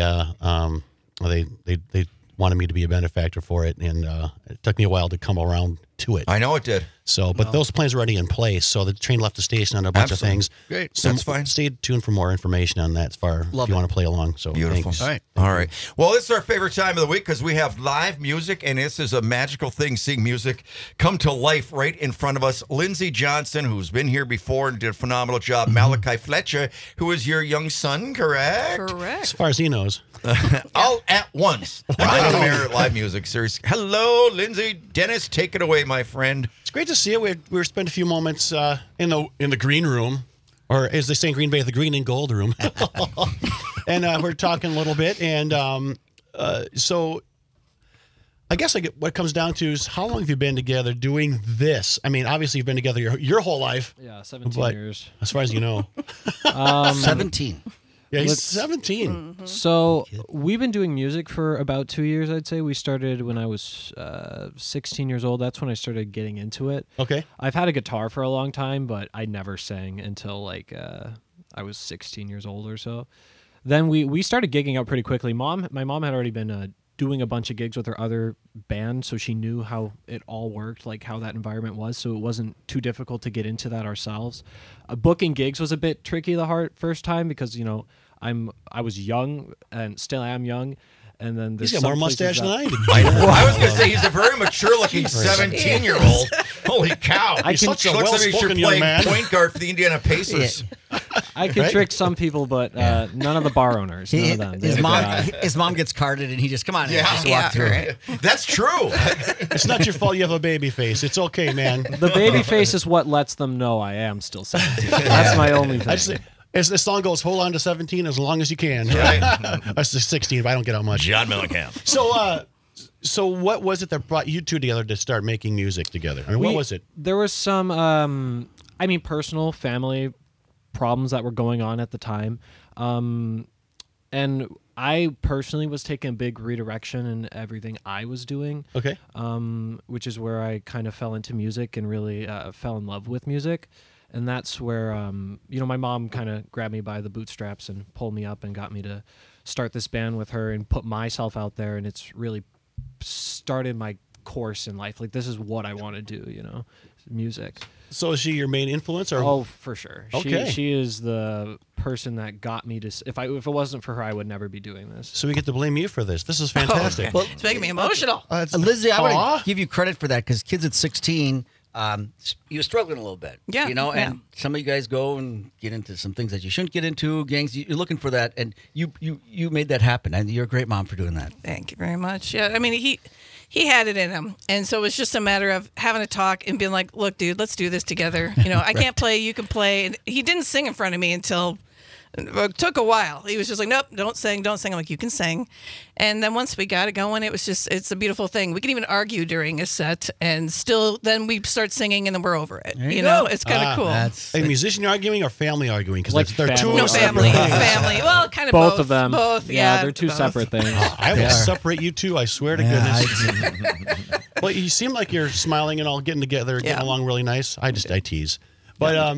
[SPEAKER 9] wanted me to be a benefactor for it, and it took me a while to come around to it.
[SPEAKER 4] I know it did.
[SPEAKER 9] So, but those plans were already in place. So the train left the station on a bunch
[SPEAKER 4] Absolutely.
[SPEAKER 9] of things.
[SPEAKER 4] Great.
[SPEAKER 9] So
[SPEAKER 4] That's fine.
[SPEAKER 9] Stay tuned for more information on that. If you want to play along. So
[SPEAKER 4] Beautiful.
[SPEAKER 9] thanks.
[SPEAKER 6] All right.
[SPEAKER 4] All right. Well, this is our favorite time of the week because we have live music, and this is a magical thing, seeing music come to life right in front of us. Lindsey Johnson, who's been here before and did a phenomenal job. Malachi Fletcher, who is your young son, correct?
[SPEAKER 9] As
[SPEAKER 8] Correct.
[SPEAKER 9] far as he knows.
[SPEAKER 4] All at once. Live on air live music series. Hello, Lindsey. Dennis, take it away, my friend.
[SPEAKER 9] It's great to see you. We were spent a few moments in the green room, or as they say in Green Bay, the green and gold room, and we're talking a little bit. And so, I guess what it comes down to is, how long have you been together doing this? I mean, obviously you've been together your whole life.
[SPEAKER 10] Yeah, 17
[SPEAKER 9] but
[SPEAKER 10] years.
[SPEAKER 9] As far as you know.
[SPEAKER 6] 17.
[SPEAKER 9] Yeah, he's
[SPEAKER 10] Let's-
[SPEAKER 9] 17.
[SPEAKER 10] So we've been doing music for about 2 years, I'd say. We started when I was 16 years old. That's when I started getting into it.
[SPEAKER 9] Okay.
[SPEAKER 10] I've had a guitar for a long time, but I never sang until like I was 16 years old or so. Then we started gigging out pretty quickly. My mom had already been doing a bunch of gigs with her other band, so she knew how it all worked, like how that environment was, so it wasn't too difficult to get into that ourselves. Booking gigs was a bit tricky first time because, you know, I was young and still am young, and then there's
[SPEAKER 9] He's got more
[SPEAKER 10] some places
[SPEAKER 9] mustache than
[SPEAKER 10] that-
[SPEAKER 9] I do.
[SPEAKER 4] I was going to say he's a very mature-looking 17-year-old. Holy cow!
[SPEAKER 9] He's such a
[SPEAKER 4] looks like he should
[SPEAKER 9] well-spoken young
[SPEAKER 4] play
[SPEAKER 9] man.
[SPEAKER 4] point guard for the Indiana Pacers.
[SPEAKER 10] I can
[SPEAKER 9] Right?
[SPEAKER 10] trick some people, but none of the bar owners. None of them.
[SPEAKER 6] His mom gets carded, and he just come on in.
[SPEAKER 4] Yeah.
[SPEAKER 6] Just walk through.
[SPEAKER 4] That's true.
[SPEAKER 9] It's not your fault you have a baby face. It's okay, man.
[SPEAKER 10] The baby face is what lets them know I am still 17. That's my only thing.
[SPEAKER 9] I just, as the song goes, hold on to 17 as long as you can.
[SPEAKER 4] Right.
[SPEAKER 9] That's 16, but I don't get out much.
[SPEAKER 4] John Mellencamp.
[SPEAKER 9] So what was it that brought you two together to start making music together? I mean, what was it?
[SPEAKER 10] There was some, personal family problems that were going on at the time. And I personally was taking a big redirection in everything I was doing.
[SPEAKER 9] Okay.
[SPEAKER 10] Which is where I kind of fell into music and really fell in love with music. And that's where, my mom kind of grabbed me by the bootstraps and pulled me up and got me to start this band with her and put myself out there. And it's really started my course in life. Like, this is what I want to do, music.
[SPEAKER 9] So is she your main influence? Or
[SPEAKER 10] Oh, for sure.
[SPEAKER 9] Okay.
[SPEAKER 10] She is the person that got me to. If it wasn't for her, I would never be doing this.
[SPEAKER 9] So we get to blame you for this. This is fantastic.
[SPEAKER 6] Well,
[SPEAKER 8] It's making me emotional.
[SPEAKER 6] Lizzie, I
[SPEAKER 9] Aw.
[SPEAKER 6] want to give you credit for that because kids at 16, you were struggling a little bit.
[SPEAKER 8] Yeah,
[SPEAKER 6] And
[SPEAKER 8] yeah.
[SPEAKER 6] some of you guys go and get into some things that you shouldn't get into, gangs. You're looking for that, and you made that happen. And you're a great mom for doing that.
[SPEAKER 11] Thank you very much. Yeah, I mean, he had it in him. And so it was just a matter of having a talk and being like, look, dude, let's do this together. I can't play, you can play. And he didn't sing in front of me until it took a while. He was just like, nope, don't sing. I'm like, you can sing. And then once we got it going, it's a beautiful thing. We can even argue during a set and still then we start singing and then we're over it.
[SPEAKER 6] you go.
[SPEAKER 11] It's kind of cool.
[SPEAKER 6] That's
[SPEAKER 9] a musician arguing or family arguing? Because
[SPEAKER 10] Like
[SPEAKER 9] they're two
[SPEAKER 10] family.
[SPEAKER 11] No,
[SPEAKER 9] separate
[SPEAKER 11] family.
[SPEAKER 9] things.
[SPEAKER 11] Family. Well, kind of
[SPEAKER 10] Both
[SPEAKER 11] both.
[SPEAKER 10] of them.
[SPEAKER 11] Both,
[SPEAKER 10] Yeah, they're two
[SPEAKER 11] both.
[SPEAKER 10] separate things.
[SPEAKER 9] I will separate you two. I swear to
[SPEAKER 6] Yeah,
[SPEAKER 9] goodness. Well, you seem like you're smiling and all getting together, getting
[SPEAKER 11] Yeah.
[SPEAKER 9] along really nice. I tease. But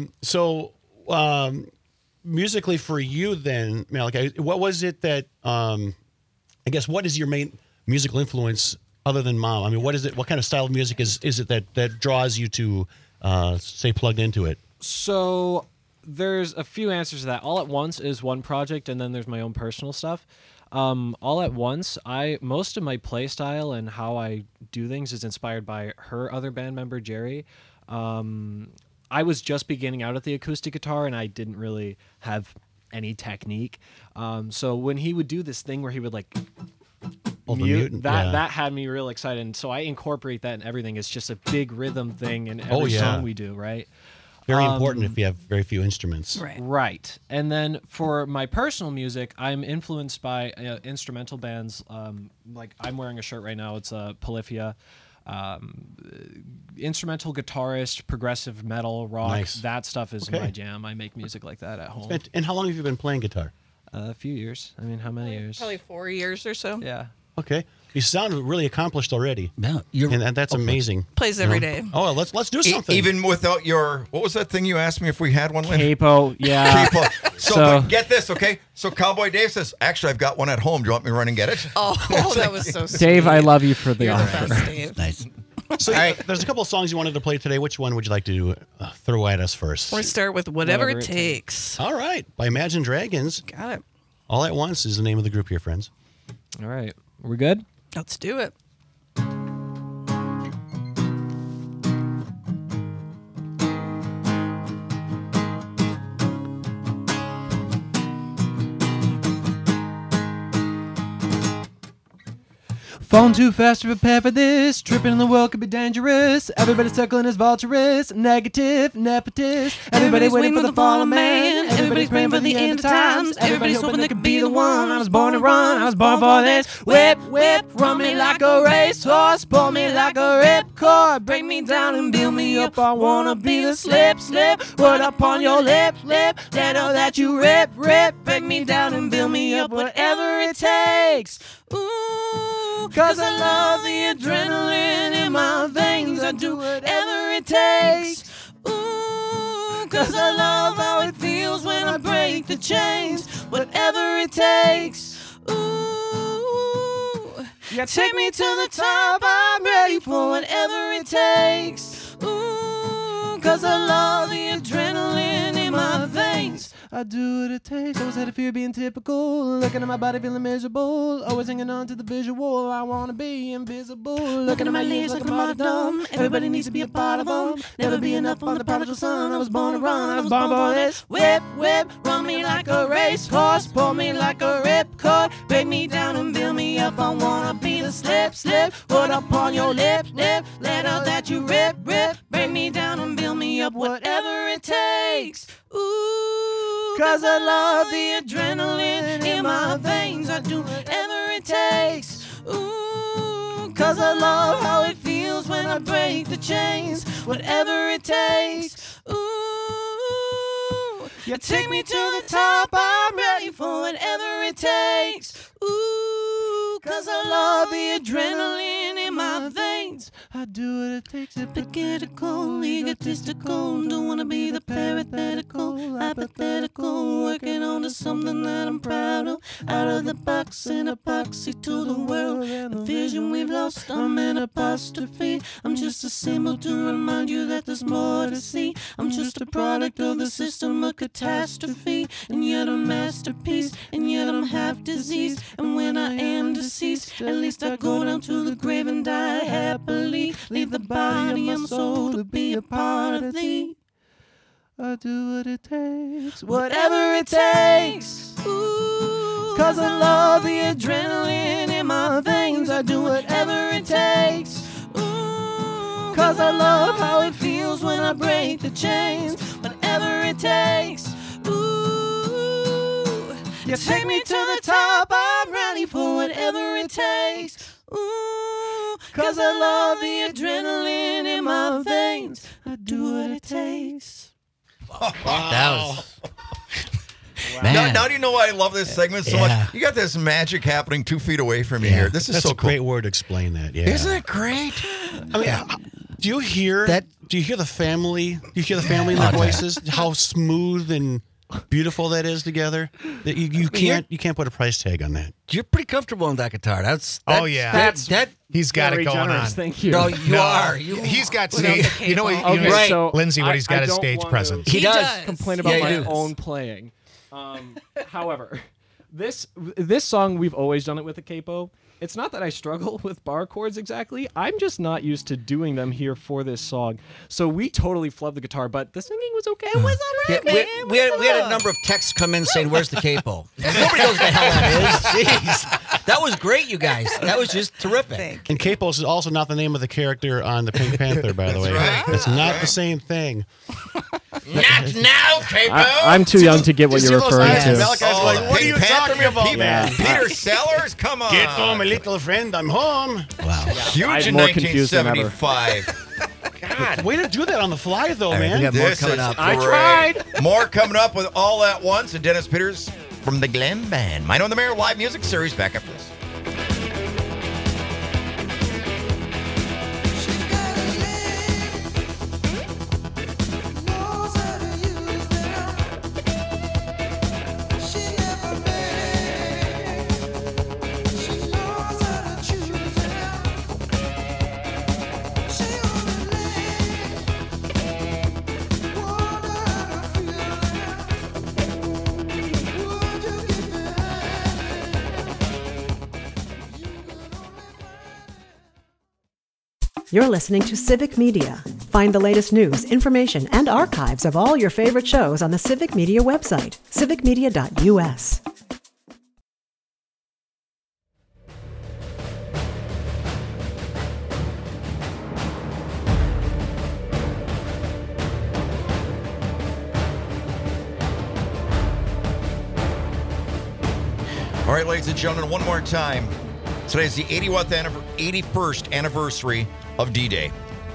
[SPEAKER 9] musically for you then, Malachi, what was it that I guess what is your main musical influence other than mom? I mean, what is it? What kind of style of music is it that draws you to stay plugged into it?
[SPEAKER 10] So there's a few answers to that. All at Once is one project, and then there's my own personal stuff. All at Once, most of my play style and how I do things is inspired by her other band member, Jerry. I was just beginning out at the acoustic guitar, and I didn't really have any technique. So when he would do this thing where he would like mute, that had me real excited. And so I incorporate that in everything. It's just a big rhythm thing in every song we do, right?
[SPEAKER 9] Very important if you have very few instruments.
[SPEAKER 10] Right. And then for my personal music, I'm influenced by instrumental bands. Like I'm wearing a shirt right now. It's Polyphia. Instrumental guitarist, progressive metal, rock.
[SPEAKER 9] Nice.
[SPEAKER 10] That stuff is my jam. I make music like that at home.
[SPEAKER 9] And how long have you been playing guitar?
[SPEAKER 10] A few years. I mean, how many years?
[SPEAKER 11] Probably 4 years or so.
[SPEAKER 10] Yeah.
[SPEAKER 9] Okay. You sound really accomplished already.
[SPEAKER 6] Yeah,
[SPEAKER 9] and that's amazing.
[SPEAKER 11] Plays every day.
[SPEAKER 9] Oh, let's do something.
[SPEAKER 4] Even without your, what was that thing you asked me if we had one? Lynn?
[SPEAKER 10] Capo, yeah.
[SPEAKER 4] Capo. So but get this, okay? So Cowboy Dave says, actually, I've got one at home. Do you want me to run and get it?
[SPEAKER 11] Oh, that was so sweet.
[SPEAKER 10] Dave, I love you for the
[SPEAKER 11] You're
[SPEAKER 10] offer.
[SPEAKER 11] the best, Dave.
[SPEAKER 6] Nice.
[SPEAKER 9] So there's a couple of songs you wanted to play today. Which one would you like to throw at us first?
[SPEAKER 11] We're going to start with Whatever It Takes.
[SPEAKER 9] All right. By Imagine Dragons.
[SPEAKER 11] Got it.
[SPEAKER 9] All at Once is the name of the group here, friends.
[SPEAKER 10] All right. We're good?
[SPEAKER 11] Let's do it.
[SPEAKER 10] Falling too fast to prepare for this. Tripping in the world could be dangerous. Everybody circling as vulturous. Negative, nepotist. Everybody waiting for the fall of man. Everybody's praying for the end of times. Everybody's hoping they could be the one. I was born to run. I was born for this. Whip, whip, run me like a racehorse. Pull me like a ripcord. Break me down and build me up. I wanna be the slip, slip. Word up on your lip, lip. Let know that you rip, rip. Break me down and build me up. Whatever it takes. Ooh, 'cause I love the adrenaline in my veins. I do whatever it takes. Ooh, 'cause I love how it feels when I break the chains. Whatever it takes. Ooh, take me to the top. I'm ready for whatever it takes. Ooh, 'cause I love the adrenaline in my veins. I do what it takes. Always had a fear of being typical. Looking at my body, feeling miserable. Always hanging on to the visual. I wanna be invisible. Looking at my leaves like a martyrdom. Everybody needs to be a part of them. Never be enough on the prodigal son. I was born to run. I was born for this. Whip, whip, run me like a racehorse. Pull me like a ripcord. Break me down and build me up. I wanna be the slip, slip. Put up on your lip, lip. Let out that you rip, rip. Break me down and build me up. Whatever it takes. Ooh, 'cause I love the adrenaline in my veins. I do whatever it takes. Ooh, 'cause I love how it feels when I break the chains. Whatever it takes. Ooh, you take me to the top. I'm ready for whatever it takes. Ooh, 'cause I love the adrenaline in my veins. I do what it takes. Hypocritical, egotistical. Don't wanna be the parenthetical, hypothetical. Working on to something that I'm proud of. Out of the box and epoxy to the world. The vision we've lost, I'm an apostrophe. I'm just a symbol to remind you that there's more to see. I'm just a product of the system of catastrophe. And yet a masterpiece, and yet I'm half diseased. And when I am deceased, at least I go down to the grave and die happily. Leave the body and soul to be a part of thee. I do what it takes, whatever it takes. Ooh, 'cause I love the adrenaline in my veins. I do whatever it takes. Ooh, 'cause I love how it feels when I break the chains. Whatever it takes. Ooh, you take me to the top. I'm ready for whatever it takes. Ooh, 'cause I love the adrenaline in my veins. I do what it takes.
[SPEAKER 6] That was.
[SPEAKER 4] Now do you know why I love this segment so much? You got this magic happening 2 feet away from you here. This is
[SPEAKER 9] That's
[SPEAKER 4] so
[SPEAKER 9] a
[SPEAKER 4] cool.
[SPEAKER 9] great word to explain that. Yeah.
[SPEAKER 4] Isn't it great?
[SPEAKER 9] I mean, do you hear that? Do you hear the family? Do you hear the family in their voices? How smooth and beautiful that is together. That you can't put a price tag on that.
[SPEAKER 6] You're pretty comfortable on that guitar. That's
[SPEAKER 5] Oh yeah,
[SPEAKER 6] that
[SPEAKER 5] he's got it
[SPEAKER 10] Very
[SPEAKER 5] going
[SPEAKER 10] generous,
[SPEAKER 5] on.
[SPEAKER 10] thank you.
[SPEAKER 6] No, you are.
[SPEAKER 5] He's got
[SPEAKER 11] Without
[SPEAKER 5] stage.
[SPEAKER 11] the
[SPEAKER 5] You know,
[SPEAKER 11] capo.
[SPEAKER 5] you know,
[SPEAKER 10] Okay, so
[SPEAKER 5] Lindsay, what he's got
[SPEAKER 10] I
[SPEAKER 5] is
[SPEAKER 10] don't
[SPEAKER 5] stage
[SPEAKER 10] want to
[SPEAKER 5] presence.
[SPEAKER 6] He does.
[SPEAKER 10] complain about
[SPEAKER 6] Yeah, he
[SPEAKER 10] my
[SPEAKER 6] does.
[SPEAKER 10] own playing. However, This song, we've always done it with a capo. It's not that I struggle with bar chords exactly. I'm just not used to doing them here for this song. So we totally flubbed the guitar, but the singing was okay. It was all right, man.
[SPEAKER 6] We had a number of texts come in saying, "Where's the capo?" And nobody knows what the hell that is. Jeez, that was great, you guys. That was just terrific.
[SPEAKER 9] And capos is also not the name of the character on the Pink Panther, by the way.
[SPEAKER 4] right.
[SPEAKER 9] It's not the same thing.
[SPEAKER 4] Not now, Capo.
[SPEAKER 10] I'm too young to get what you're referring to.
[SPEAKER 9] Malachi's like, what are you talking about, man?
[SPEAKER 4] Peter Sellers, come on.
[SPEAKER 9] Get home, my little friend. I'm home.
[SPEAKER 6] Wow.
[SPEAKER 4] Huge
[SPEAKER 10] I'm
[SPEAKER 4] in
[SPEAKER 10] more confused than ever.
[SPEAKER 4] 1975. God.
[SPEAKER 9] Way to do that on the fly, though,
[SPEAKER 6] All right,
[SPEAKER 9] man.
[SPEAKER 6] we got more
[SPEAKER 4] This
[SPEAKER 6] coming
[SPEAKER 4] is
[SPEAKER 6] up.
[SPEAKER 10] I
[SPEAKER 4] great.
[SPEAKER 10] tried.
[SPEAKER 4] More coming up with All At Once and Dennis Peters from the Glam Band. Mine on the Mayor live music series. Back after this.
[SPEAKER 1] You're listening to Civic Media. Find the latest news, information, and archives of all your favorite shows on the Civic Media website, civicmedia.us.
[SPEAKER 4] All right, ladies and gentlemen, one more time. Today is the 81st anniversary of D-Day.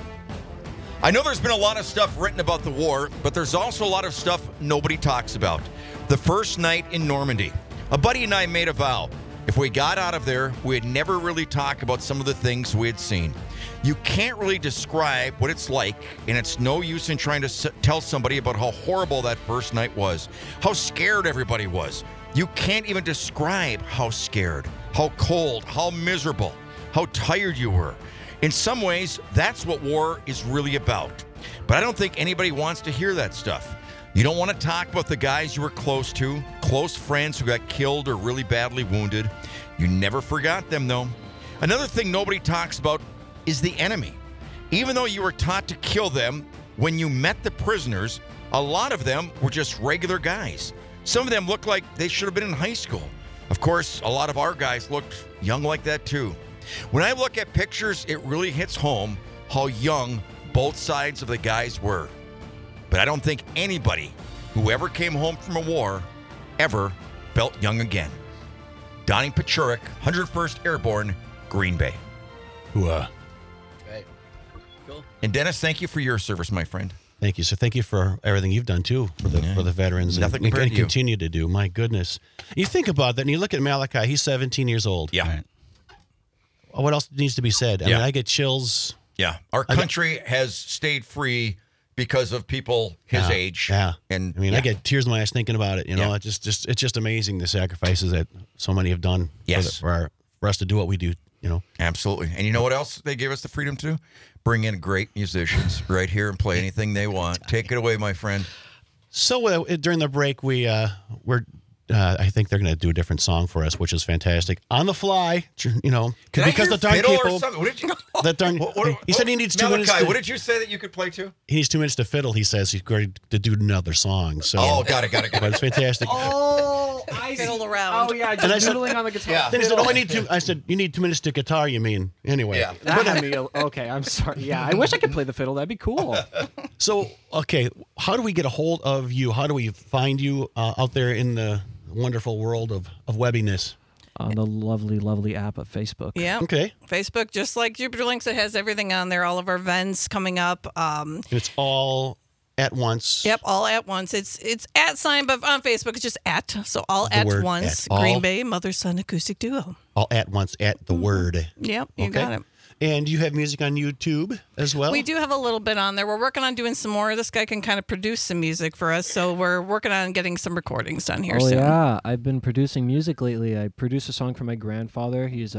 [SPEAKER 4] I know there's been a lot of stuff written about the war, but there's also a lot of stuff nobody talks about. The first night in Normandy. A buddy and I made a vow. If we got out of there, we'd never really talk about some of the things we had seen. You can't really describe what it's like, and it's no use in trying to tell somebody about how horrible that first night was, how scared everybody was. You can't even describe how scared, how cold, how miserable, how tired you were. In some ways, that's what war is really about. But I don't think anybody wants to hear that stuff. You don't want to talk about the guys you were close to, close friends who got killed or really badly wounded. You never forgot them, though. Another thing nobody talks about is the enemy. Even though you were taught to kill them, when you met the prisoners, a lot of them were just regular guys. Some of them looked like they should have been in high school. Of course, a lot of our guys looked young like that too. When I look at pictures, it really hits home how young both sides of the guys were. But I don't think anybody who ever came home from a war ever felt young again. Donnie Pachurik, 101st Airborne, Green Bay.
[SPEAKER 9] Hooah.
[SPEAKER 6] Okay. Cool.
[SPEAKER 4] And Dennis, thank you for your service, my friend.
[SPEAKER 9] Thank you. So thank you for everything you've done too for the veterans
[SPEAKER 4] Nothing
[SPEAKER 9] and
[SPEAKER 4] compared to you.
[SPEAKER 9] continue to do. My goodness. You think about that and you look at Malachi, he's 17 years old.
[SPEAKER 4] Yeah.
[SPEAKER 6] Right.
[SPEAKER 9] What else needs to be said? I mean, I get chills.
[SPEAKER 4] Yeah. Our country has stayed free because of people his age.
[SPEAKER 9] Yeah.
[SPEAKER 4] And
[SPEAKER 9] I mean, I get tears in my eyes thinking about it. You know, it's just amazing the sacrifices that so many have done for us to do what we do, you know.
[SPEAKER 4] Absolutely. And you know what else they gave us the freedom to do? Bring in great musicians right here and play anything they want. Take it away, my friend.
[SPEAKER 9] So during the break, I think they're going to do a different song for us, which is fantastic. On the fly, you know, because the darn people.
[SPEAKER 4] What did you?
[SPEAKER 9] That darn. He said he needs 2 minutes.
[SPEAKER 4] Malachi, what did you say that you could play to?
[SPEAKER 9] He needs 2 minutes to fiddle. He says he's going to do another song. So.
[SPEAKER 4] Oh, got it.
[SPEAKER 9] But it's fantastic.
[SPEAKER 11] Oh, I fiddle around.
[SPEAKER 10] Oh yeah,
[SPEAKER 9] And I
[SPEAKER 10] just
[SPEAKER 9] said-
[SPEAKER 10] noodling on the guitar.
[SPEAKER 4] Yeah.
[SPEAKER 9] Then he said, "Oh, I need to." I said, "You need 2 minutes to guitar. You mean anyway?"
[SPEAKER 4] Yeah.
[SPEAKER 10] That had me, okay, I'm sorry. Yeah, I wish I could play the fiddle. That'd be cool.
[SPEAKER 9] So, okay, how do we get a hold of you? How do we find you out there in the wonderful world of webbiness?
[SPEAKER 10] On the lovely, lovely app of Facebook.
[SPEAKER 11] Yeah.
[SPEAKER 9] Okay,
[SPEAKER 11] Facebook, just like Jupiter Links, it has everything on there. All of our events coming up.
[SPEAKER 9] it's all at once.
[SPEAKER 11] Yep, all at once. It's at sign, but on Facebook it's just at. So all
[SPEAKER 9] The
[SPEAKER 11] at
[SPEAKER 9] word
[SPEAKER 11] once.
[SPEAKER 9] at.
[SPEAKER 11] Green
[SPEAKER 9] All-
[SPEAKER 11] Bay Mother Son Acoustic Duo.
[SPEAKER 9] All at once at the word.
[SPEAKER 11] Yep, you
[SPEAKER 9] Okay.
[SPEAKER 11] got it.
[SPEAKER 9] And you have music on YouTube as well.
[SPEAKER 11] We do have a little bit on there. We're working on doing some more. This guy can kind of produce some music for us, so we're working on getting some recordings done here
[SPEAKER 10] Oh
[SPEAKER 11] soon.
[SPEAKER 10] yeah, I've been producing music lately. I produced a song for my grandfather. He's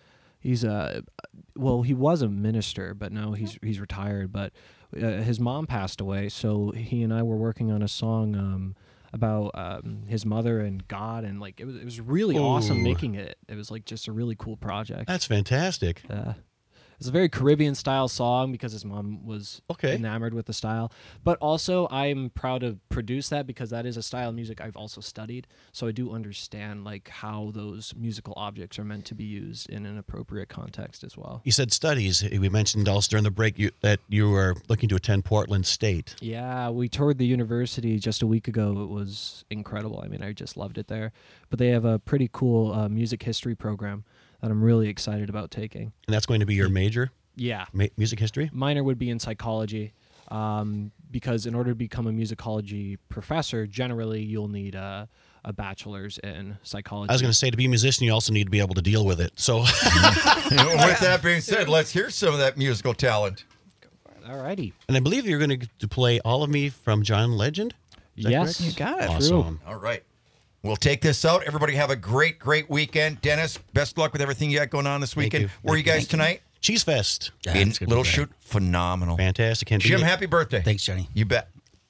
[SPEAKER 10] well, he was a minister, but now he's retired. But his mom passed away, so he and I were working on a song about his mother and God, and like it was really awesome making it. It was like just a really cool project.
[SPEAKER 9] That's fantastic.
[SPEAKER 10] It's a very Caribbean style song because his mom was enamored with the style. But also, I'm proud to produce that because that is a style of music I've also studied. So I do understand like how those musical objects are meant to be used in an appropriate context as well.
[SPEAKER 9] You said studies. We mentioned also during the break that you were looking to attend Portland State.
[SPEAKER 10] Yeah, we toured the university just a week ago. It was incredible. I mean, I just loved it there. But they have a pretty cool music history program that I'm really excited about taking.
[SPEAKER 9] And that's going to be your major?
[SPEAKER 10] Yeah.
[SPEAKER 9] Music history?
[SPEAKER 10] Minor would be in psychology, because in order to become a musicology professor, generally you'll need a bachelor's in psychology.
[SPEAKER 9] I was going to say, to be a musician, you also need to be able to deal with it. So,
[SPEAKER 4] With that being said, let's hear some of that musical talent.
[SPEAKER 10] Alrighty.
[SPEAKER 9] And I believe you're going to play All of Me from John Legend? Is that
[SPEAKER 10] Yes.
[SPEAKER 9] correct?
[SPEAKER 11] You got it.
[SPEAKER 9] Awesome.
[SPEAKER 4] All right. We'll take this out. Everybody have a great, great weekend. Dennis, best of luck with everything you got going on this weekend.
[SPEAKER 9] you.
[SPEAKER 4] Where are you guys tonight?
[SPEAKER 9] Cheese Fest.
[SPEAKER 6] Yeah,
[SPEAKER 4] In
[SPEAKER 6] it's gonna be
[SPEAKER 4] Little
[SPEAKER 6] great.
[SPEAKER 4] Chute. Phenomenal.
[SPEAKER 9] Fantastic. Can't beat
[SPEAKER 4] Jim,
[SPEAKER 9] it.
[SPEAKER 4] happy birthday.
[SPEAKER 6] Thanks, Johnny.
[SPEAKER 4] You bet.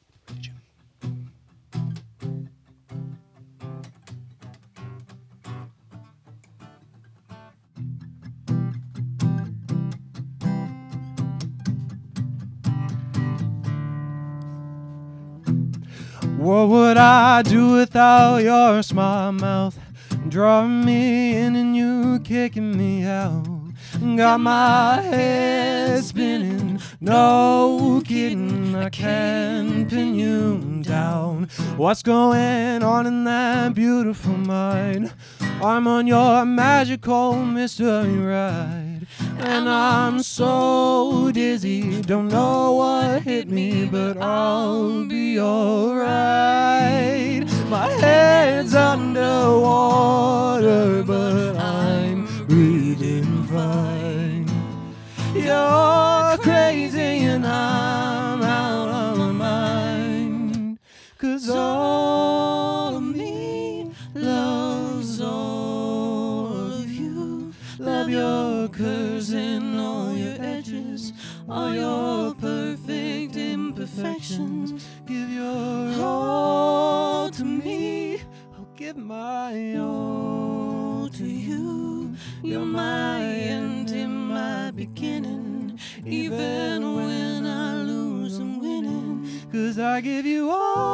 [SPEAKER 10] What would I do without your smart mouth? Drawing me in and you kicking me out. Got my head spinning, no kidding, I can't pin you down. What's going on in that beautiful mind? I'm on your magical mystery ride, and I'm so dizzy, don't know what hit me, but I'll be alright. My head's underwater, but I'm breathing fine. You're crazy and I'm out of my mind, 'cause all of me loves all of you. Love your curves and all your edges, all your perfect imperfections. Give your all to me, I'll give my all to you. You're my end and my beginning, even when I lose I'm winning, 'cause I give you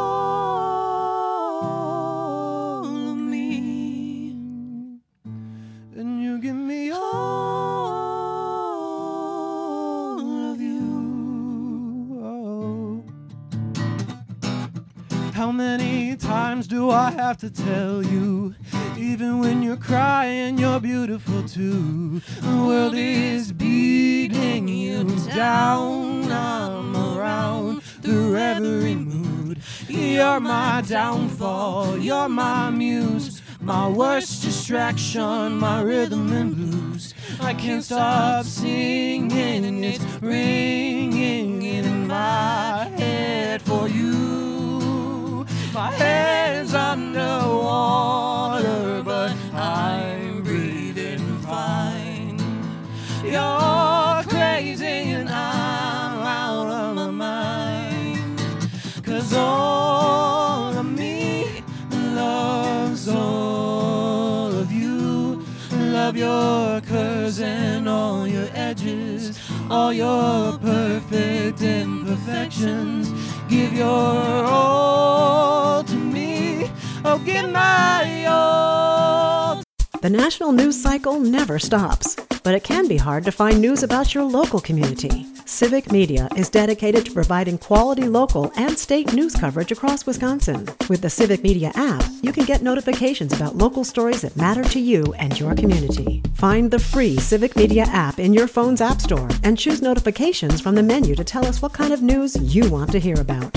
[SPEAKER 10] all of me, and you give me all of you. Oh. How many times do I have to tell you? Even when you're crying, you're beautiful too. The world is beating you down. I'm around through every mood. You're my downfall, you're my muse, my worst distraction, my rhythm and blues. I can't stop singing, it's ringing in my head for you. My head's underwater, but I'm breathing fine. You're crazy and I'm out of my mind, 'cause all of me loves all of you. Love your curves and all your edges, all your perfect imperfections. Give your all to me, oh give my all.
[SPEAKER 1] The national news cycle never stops, but it can be hard to find news about your local community. Civic Media is dedicated to providing quality local and state news coverage across Wisconsin. With the Civic Media app, you can get notifications about local stories that matter to you and your community. Find the free Civic Media app in your phone's app store and choose notifications from the menu to tell us what kind of news you want to hear about.